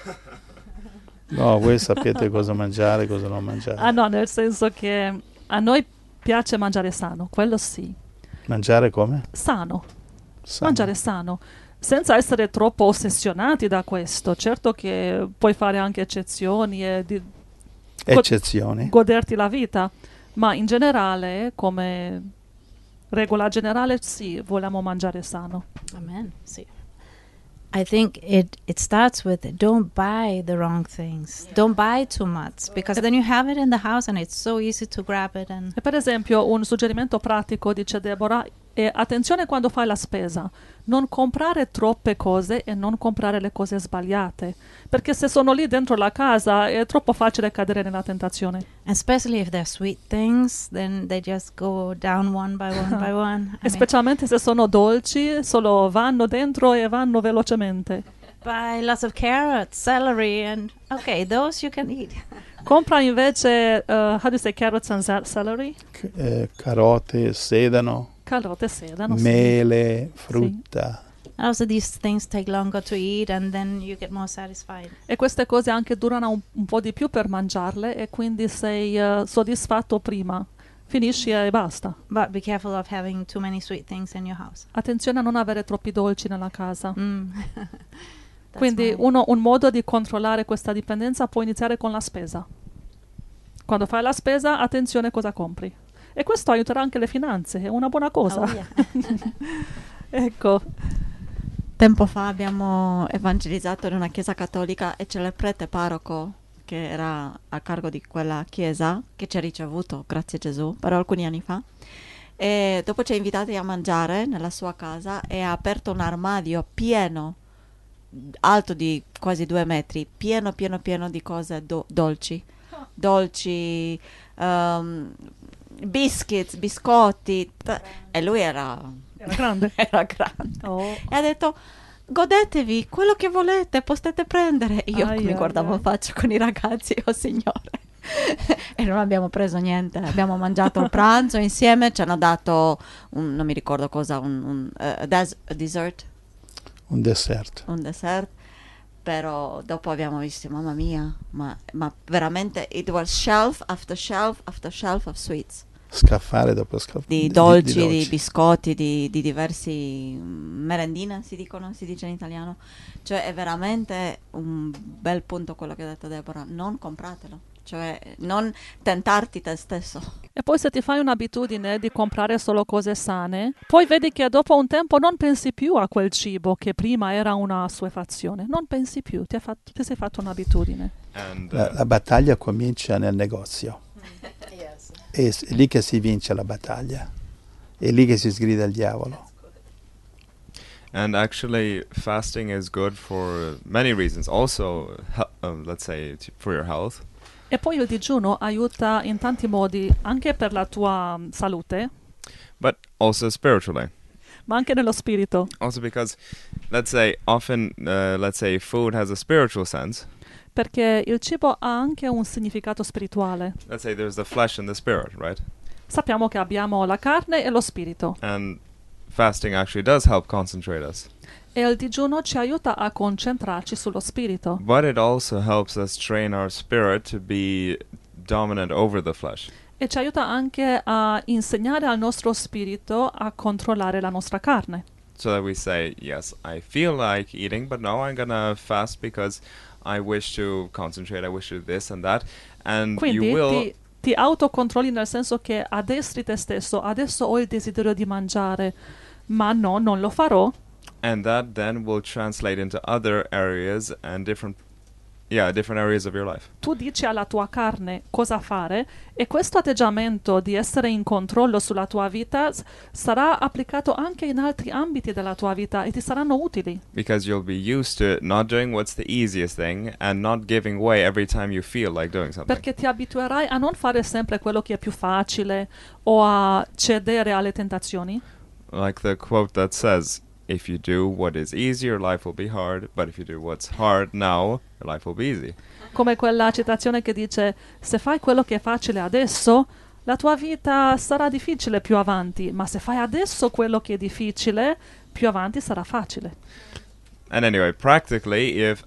No, voi sapete cosa mangiare, cosa non mangiare. Ah no, nel senso che a noi piace mangiare sano, quello sì. Mangiare come? Sano. Mangiare sano, senza essere troppo ossessionati da questo. Certo che puoi fare anche eccezioni e eccezioni. Goderti la vita, ma in generale, come regola generale, sì, vogliamo mangiare sano. Amen. See, I think it starts with don't buy the wrong things. Don't buy too much, because then you have it in the house and it's so easy to grab it. And E per esempio un suggerimento pratico, dice Deborah, è attenzione quando fai la spesa, non comprare troppe cose e non comprare le cose sbagliate, perché se sono lì dentro la casa è troppo facile cadere nella tentazione. especially if they're sweet things, then they just go down one by one by one. E specialmente se sono dolci, solo vanno dentro e vanno velocemente. Buy lots of carrots, celery, and okay, those you can eat. Compra invece, how do you say carrots and celery? Carote, sedano, Carote e sedano, sì. mele, frutta. And also these things take longer to eat, and then you get more satisfied. E queste cose anche durano un po' di più per mangiarle e quindi sei soddisfatto prima. Finisci e basta. But be careful of having too many sweet things in your house. Attenzione a non avere troppi dolci nella casa. That's Quindi why. un modo di controllare questa dipendenza può iniziare con la spesa. Quando fai la spesa, attenzione cosa compri. E questo aiuterà anche le finanze, è una buona cosa. Oh, yeah. Ecco. Tempo fa abbiamo evangelizzato in una chiesa cattolica e c'era il prete parroco che era a cargo di quella chiesa, che ci ha ricevuto, grazie a Gesù, però alcuni anni fa. E dopo ci ha invitati a mangiare nella sua casa e ha aperto un armadio pieno, alto di quasi 2 metri, pieno pieno pieno di cose dolci, biscuits, biscotti, e lui era grande. era grande. Oh. E ha detto: godetevi quello che volete, potete prendere. Io Ai, mi ai, guardavo in faccia con i ragazzi, oh signore. E non abbiamo preso niente, abbiamo mangiato il pranzo insieme, ci hanno dato non mi ricordo cosa, un dessert, Un dessert. un dessert, però dopo abbiamo visto, mamma mia, ma veramente it was shelf after shelf after shelf of sweets, Scaffale dopo scaffale. di dolci, di biscotti, di diversi merendine, si dice in italiano. Cioè è veramente un bel punto quello che ha detto Deborah, non compratelo, cioè non tentarti te stesso. E poi se ti fai un'abitudine di comprare solo cose sane, poi vedi che dopo un tempo non pensi più a quel cibo che prima era una assuefazione, non pensi più, ti sei fatto un'abitudine. And La battaglia comincia nel negozio. È lì che si vince la battaglia. È lì che si sgrida il diavolo. And actually, fasting is good for many reasons. Also, let's say for your health. E poi il digiuno aiuta in tanti modi, anche per la tua salute, But also spiritually. ma anche nello spirito. Also because, let's say, often, let's say, food has a spiritual sense. Perché il cibo ha anche un significato spirituale. Let's say there's the flesh and the spirit, right? Sappiamo che abbiamo la carne e lo spirito. And fasting actually does help concentrate us. E il digiuno ci aiuta a concentrarci sullo spirito. But it also helps us train our spirit to be dominant over the flesh. E ci aiuta anche a insegnare al nostro spirito a controllare la nostra carne. So that we say, yes, I feel like eating, but no, I'm gonna fast because I wish to concentrate, I wish to do this and that. And Quindi you will... ti autocontrolli nel senso che addestri te stesso. Adesso ho il desiderio di mangiare, ma no, non lo farò. And that then will translate into other areas and different areas of your life. Tu dici alla tua carne cosa fare e questo atteggiamento di essere in controllo sulla tua vita sarà applicato anche in altri ambiti della tua vita e ti saranno utili. Because you'll be used to not doing what's the easiest thing and not giving way every time you feel like doing something. Perché ti abituerai a non fare sempre quello che è più facile o a cedere alle tentazioni. Like the quote that says, if you do what is easy, your life will be hard, but if you do what's hard now, your life will be easy. Come quella citazione che dice: se fai quello che è facile adesso, la tua vita sarà difficile più avanti, ma se fai adesso quello che è difficile, più avanti sarà facile. And anyway, practically, if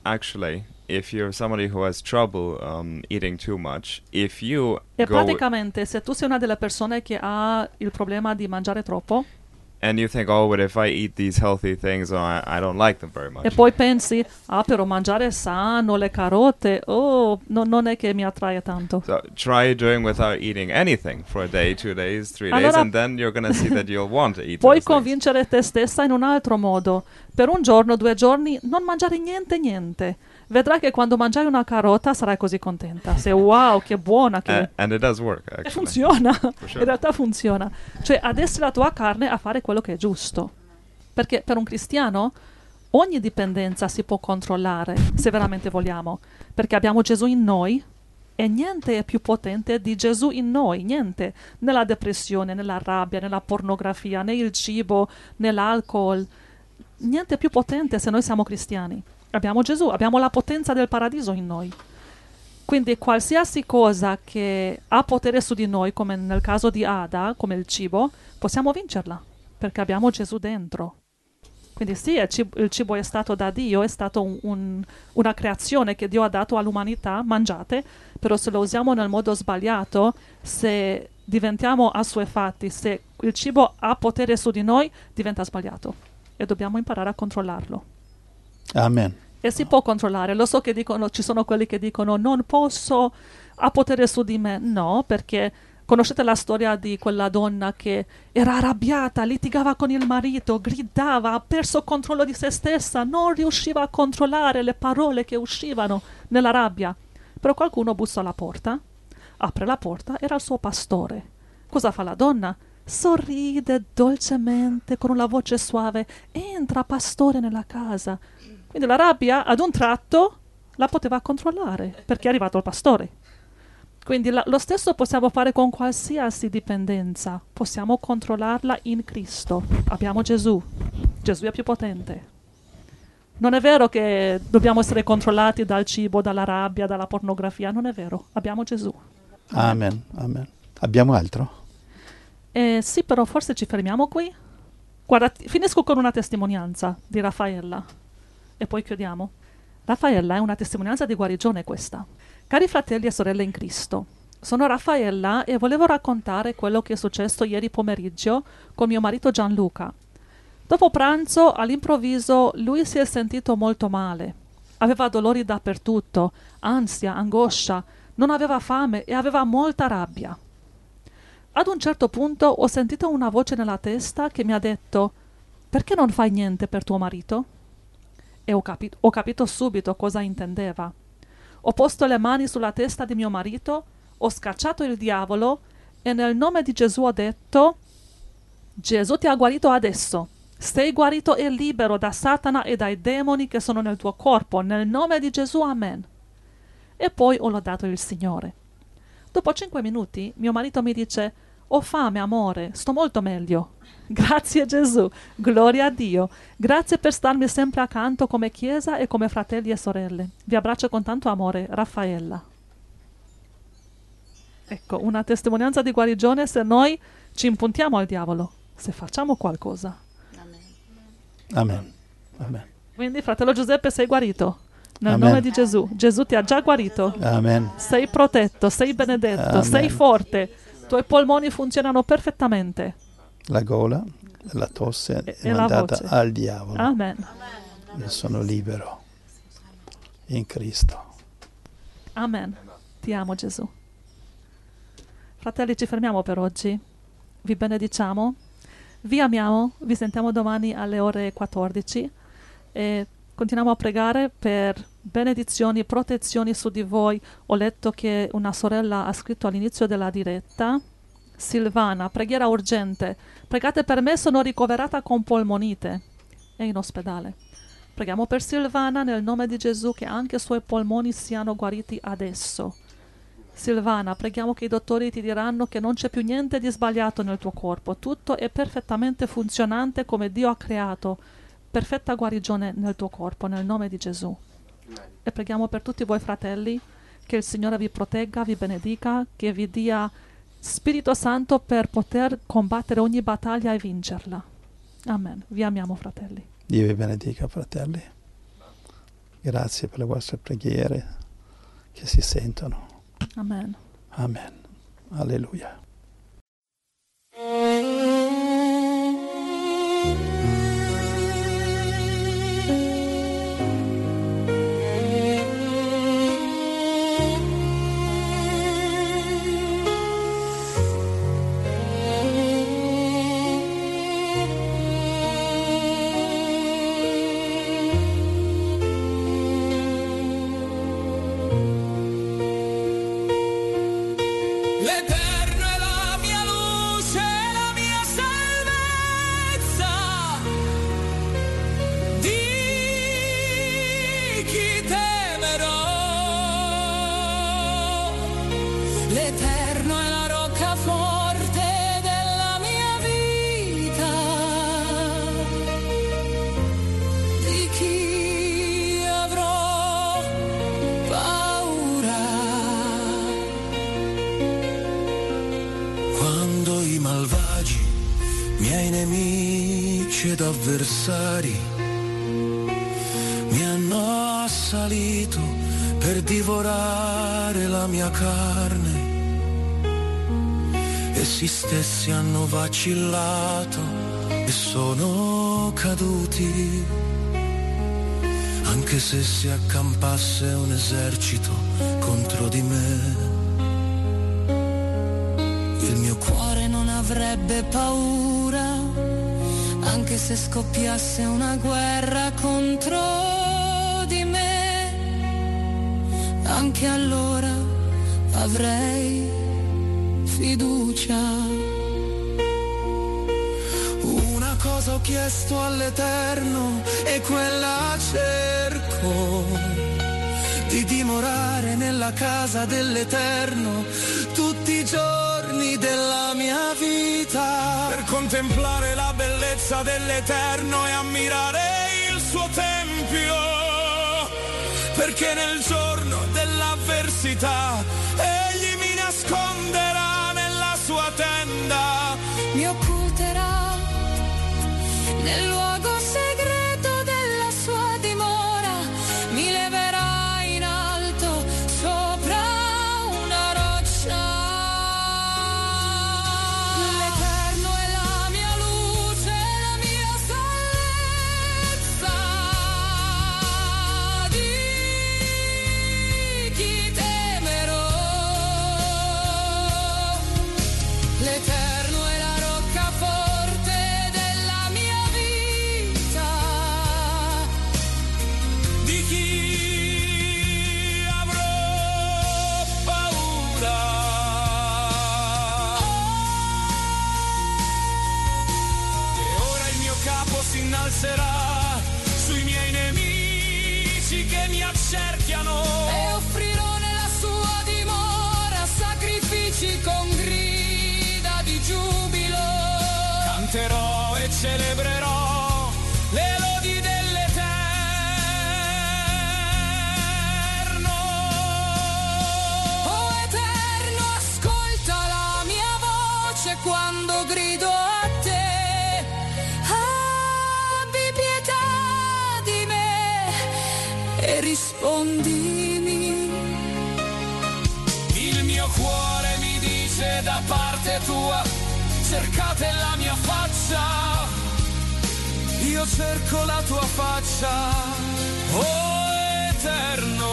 you're somebody who has trouble eating too much, if you E go praticamente se tu sei una delle persone che ha il problema di mangiare troppo and you think, oh, but if I eat these healthy things, I don't like them very much. e poi pensi, però mangiare sano, le carote, non è che mi attrae tanto. So try doing without eating anything for a day, 2 days, 3 days, Allora- and then you're going to see that you'll want to eat Puoi those things. convincere te stessa in un altro modo. Per un giorno, 2 giorni, non mangiare niente. Vedrai che quando mangiai una carota sarai così contenta. Sei wow, che buona che And it does work, E actually. funziona, sure. in realtà funziona. Cioè addestri la tua carne a fare quello che è giusto. Perché per un cristiano ogni dipendenza si può controllare, se veramente vogliamo. Perché abbiamo Gesù in noi e niente è più potente di Gesù in noi, niente. Nella depressione, nella rabbia, nella pornografia, nel cibo, nell'alcol. Niente è più potente se noi siamo cristiani. Abbiamo Gesù, abbiamo la potenza del paradiso in noi. Quindi qualsiasi cosa che ha potere su di noi, come nel caso di Ada, come il cibo, possiamo vincerla, perché abbiamo Gesù dentro. Quindi sì, il cibo è stato da Dio, è stato una creazione che Dio ha dato all'umanità, mangiate, però se lo usiamo nel modo sbagliato, se diventiamo assuefatti, se il cibo ha potere su di noi, diventa sbagliato e dobbiamo imparare a controllarlo. Amen. E si può controllare. Lo so che ci sono quelli che dicono non posso, ha potere su di me. No, perché conoscete la storia di quella donna che era arrabbiata, litigava con il marito, gridava, ha perso controllo di se stessa, non riusciva a controllare le parole che uscivano nella rabbia. Però qualcuno bussa alla porta, apre la porta, era il suo pastore. Cosa fa la donna? Sorride dolcemente con una voce suave, entra pastore nella casa. Quindi la rabbia ad un tratto la poteva controllare perché è arrivato il pastore. Quindi lo stesso possiamo fare con qualsiasi dipendenza. Possiamo controllarla in Cristo. Abbiamo Gesù. Gesù è più potente. Non è vero che dobbiamo essere controllati dal cibo, dalla rabbia, dalla pornografia. Non è vero. Abbiamo Gesù. Amen. Amen. Abbiamo altro? Sì, però forse ci fermiamo qui. Guarda, finisco con una testimonianza di Raffaella e poi chiudiamo. Raffaella è una testimonianza di guarigione questa. Cari fratelli e sorelle in Cristo, sono Raffaella e volevo raccontare quello che è successo ieri pomeriggio con mio marito Gianluca. Dopo pranzo, all'improvviso, lui si è sentito molto male. Aveva dolori dappertutto, ansia, angoscia, non aveva fame e aveva molta rabbia. Ad un certo punto ho sentito una voce nella testa che mi ha detto: perché non fai niente per tuo marito? E ho capito subito cosa intendeva. Ho posto le mani sulla testa di mio marito, ho scacciato il diavolo e nel nome di Gesù ho detto: Gesù ti ha guarito adesso. Sei guarito e libero da Satana e dai demoni che sono nel tuo corpo. Nel nome di Gesù, amen. E poi ho lodato il Signore. Dopo 5 minuti mio marito mi dice: ho fame, amore, sto molto meglio. Grazie Gesù, gloria a Dio. Grazie per starmi sempre accanto come Chiesa e come fratelli e sorelle. Vi abbraccio con tanto amore, Raffaella. Ecco, una testimonianza di guarigione se noi ci impuntiamo al diavolo, se facciamo qualcosa. Amen. Amen. Quindi, fratello Giuseppe, sei guarito. Nel nome di Gesù. Gesù ti ha già guarito. Amen. Sei protetto, sei benedetto, Amen. sei forte. I tuoi polmoni funzionano perfettamente. La gola, la tosse è la mandata voce. al diavolo. Amen. Io sono libero in Cristo. Amen. Ti amo Gesù. Fratelli, ci fermiamo per oggi. Vi benediciamo. Vi amiamo. Vi sentiamo domani alle ore 14. E continuiamo a pregare per benedizioni, protezioni su di voi. Ho letto che una sorella ha scritto all'inizio della diretta: Silvana, preghiera urgente. Pregate per me, sono ricoverata con polmonite. È in ospedale. Preghiamo per Silvana nel nome di Gesù che anche i suoi polmoni siano guariti adesso. Silvana, preghiamo che i dottori ti diranno che non c'è più niente di sbagliato nel tuo corpo. Tutto è perfettamente funzionante come Dio ha creato. Perfetta guarigione nel tuo corpo, nel nome di Gesù. E preghiamo per tutti voi fratelli, che il Signore vi protegga, vi benedica, che vi dia Spirito Santo per poter combattere ogni battaglia e vincerla. Amen. Vi amiamo, fratelli. Dio vi benedica, fratelli. Grazie per le vostre preghiere che si sentono. Amen. Amen. Alleluia. L'Eterno è la mia luce, la mia salvezza. Di chi temerò? L'Eterno è la rocca forte della mia vita. Di chi avrò paura? Quando i malvagi, miei nemici ed avversari, mi hanno assalito per divorare la mia carne, essi stessi hanno vacillato e sono caduti, anche se si accampasse un esercito contro di me. Il mio cuore non avrebbe paura, anche se scoppiasse una guerra contro di me. Anche allora avrei fiducia. Una cosa ho chiesto all'Eterno e quella cerco, di dimorare nella casa dell'Eterno tutti i giorni della mia vita, per contemplare la bellezza dell'Eterno e ammirare il suo tempio, perché nel giorno dell'avversità egli mi nasconderà nella sua tenda, mi occulterà nel luogo segreto della sua dimora, mi leverà in alto sopra una roccia. L'Eterno è la mia luce, la mia salvezza, di chi temerò. L'Eterno è la roccaforte della mia vita, di chi avrò paura. E ora il mio capo si innalzerà sui miei nemici che mi accerchiano, e offrirò nella sua dimora sacrifici con grida di giubilo. canterò e celebrerò le lodi dell'Eterno. Oh Eterno, ascolta la mia voce quando grido a te. Abbi pietà di me e rispondimi. Il mio cuore mi dice da parte tua, cercate la mia faccia, io cerco la tua faccia, oh Eterno.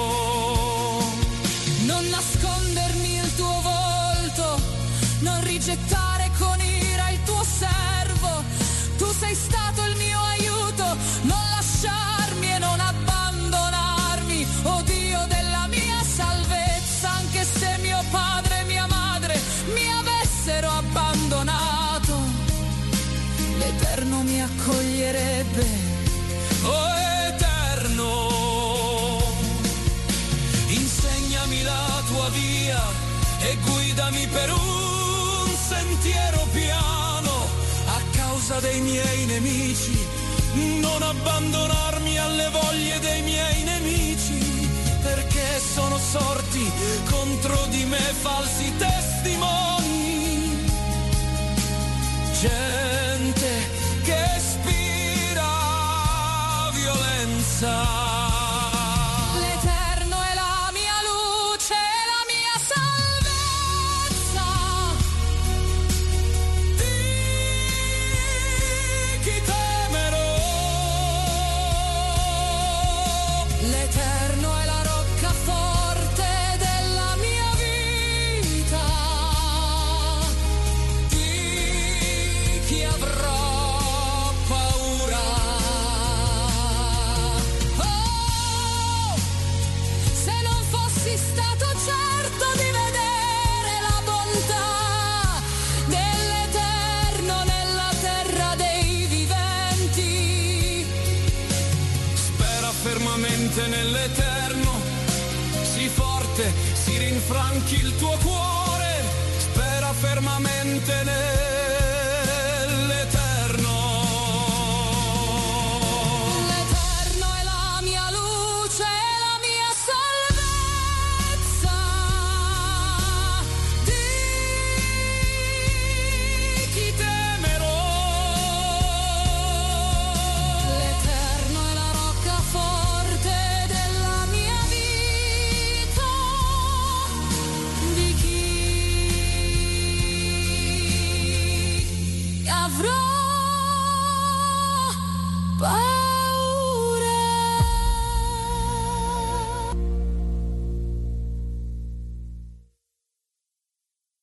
Non nascondermi il tuo volto, non rigettare con ira il tuo servo. Tu sei stato il mio aiuto, non lasciarmi e non abbandonarmi, oh Dio della mia salvezza. Anche se mio padre e mia madre mi avessero abbandonato, l'Eterno mi accoglierebbe. Oh Eterno, insegnami la tua via e guidami per un sentiero piano, a causa dei miei nemici, non abbandonarmi alle voglie dei miei nemici, perché sono sorti contro di me falsi testimoni, gente che ispira violenza. L'Eterno è la mia luce, la mia salvezza, Di chi temerò? l'Eterno è la roccaforte della mia vita, Di chi avrò paura? oh, se non fossi stato certo di vedere la bontà dell'Eterno nella terra dei viventi. Spera fermamente nell'Eterno, sii forte, si rinfranchi il tuo cuore, spera fermamente nell'Eterno.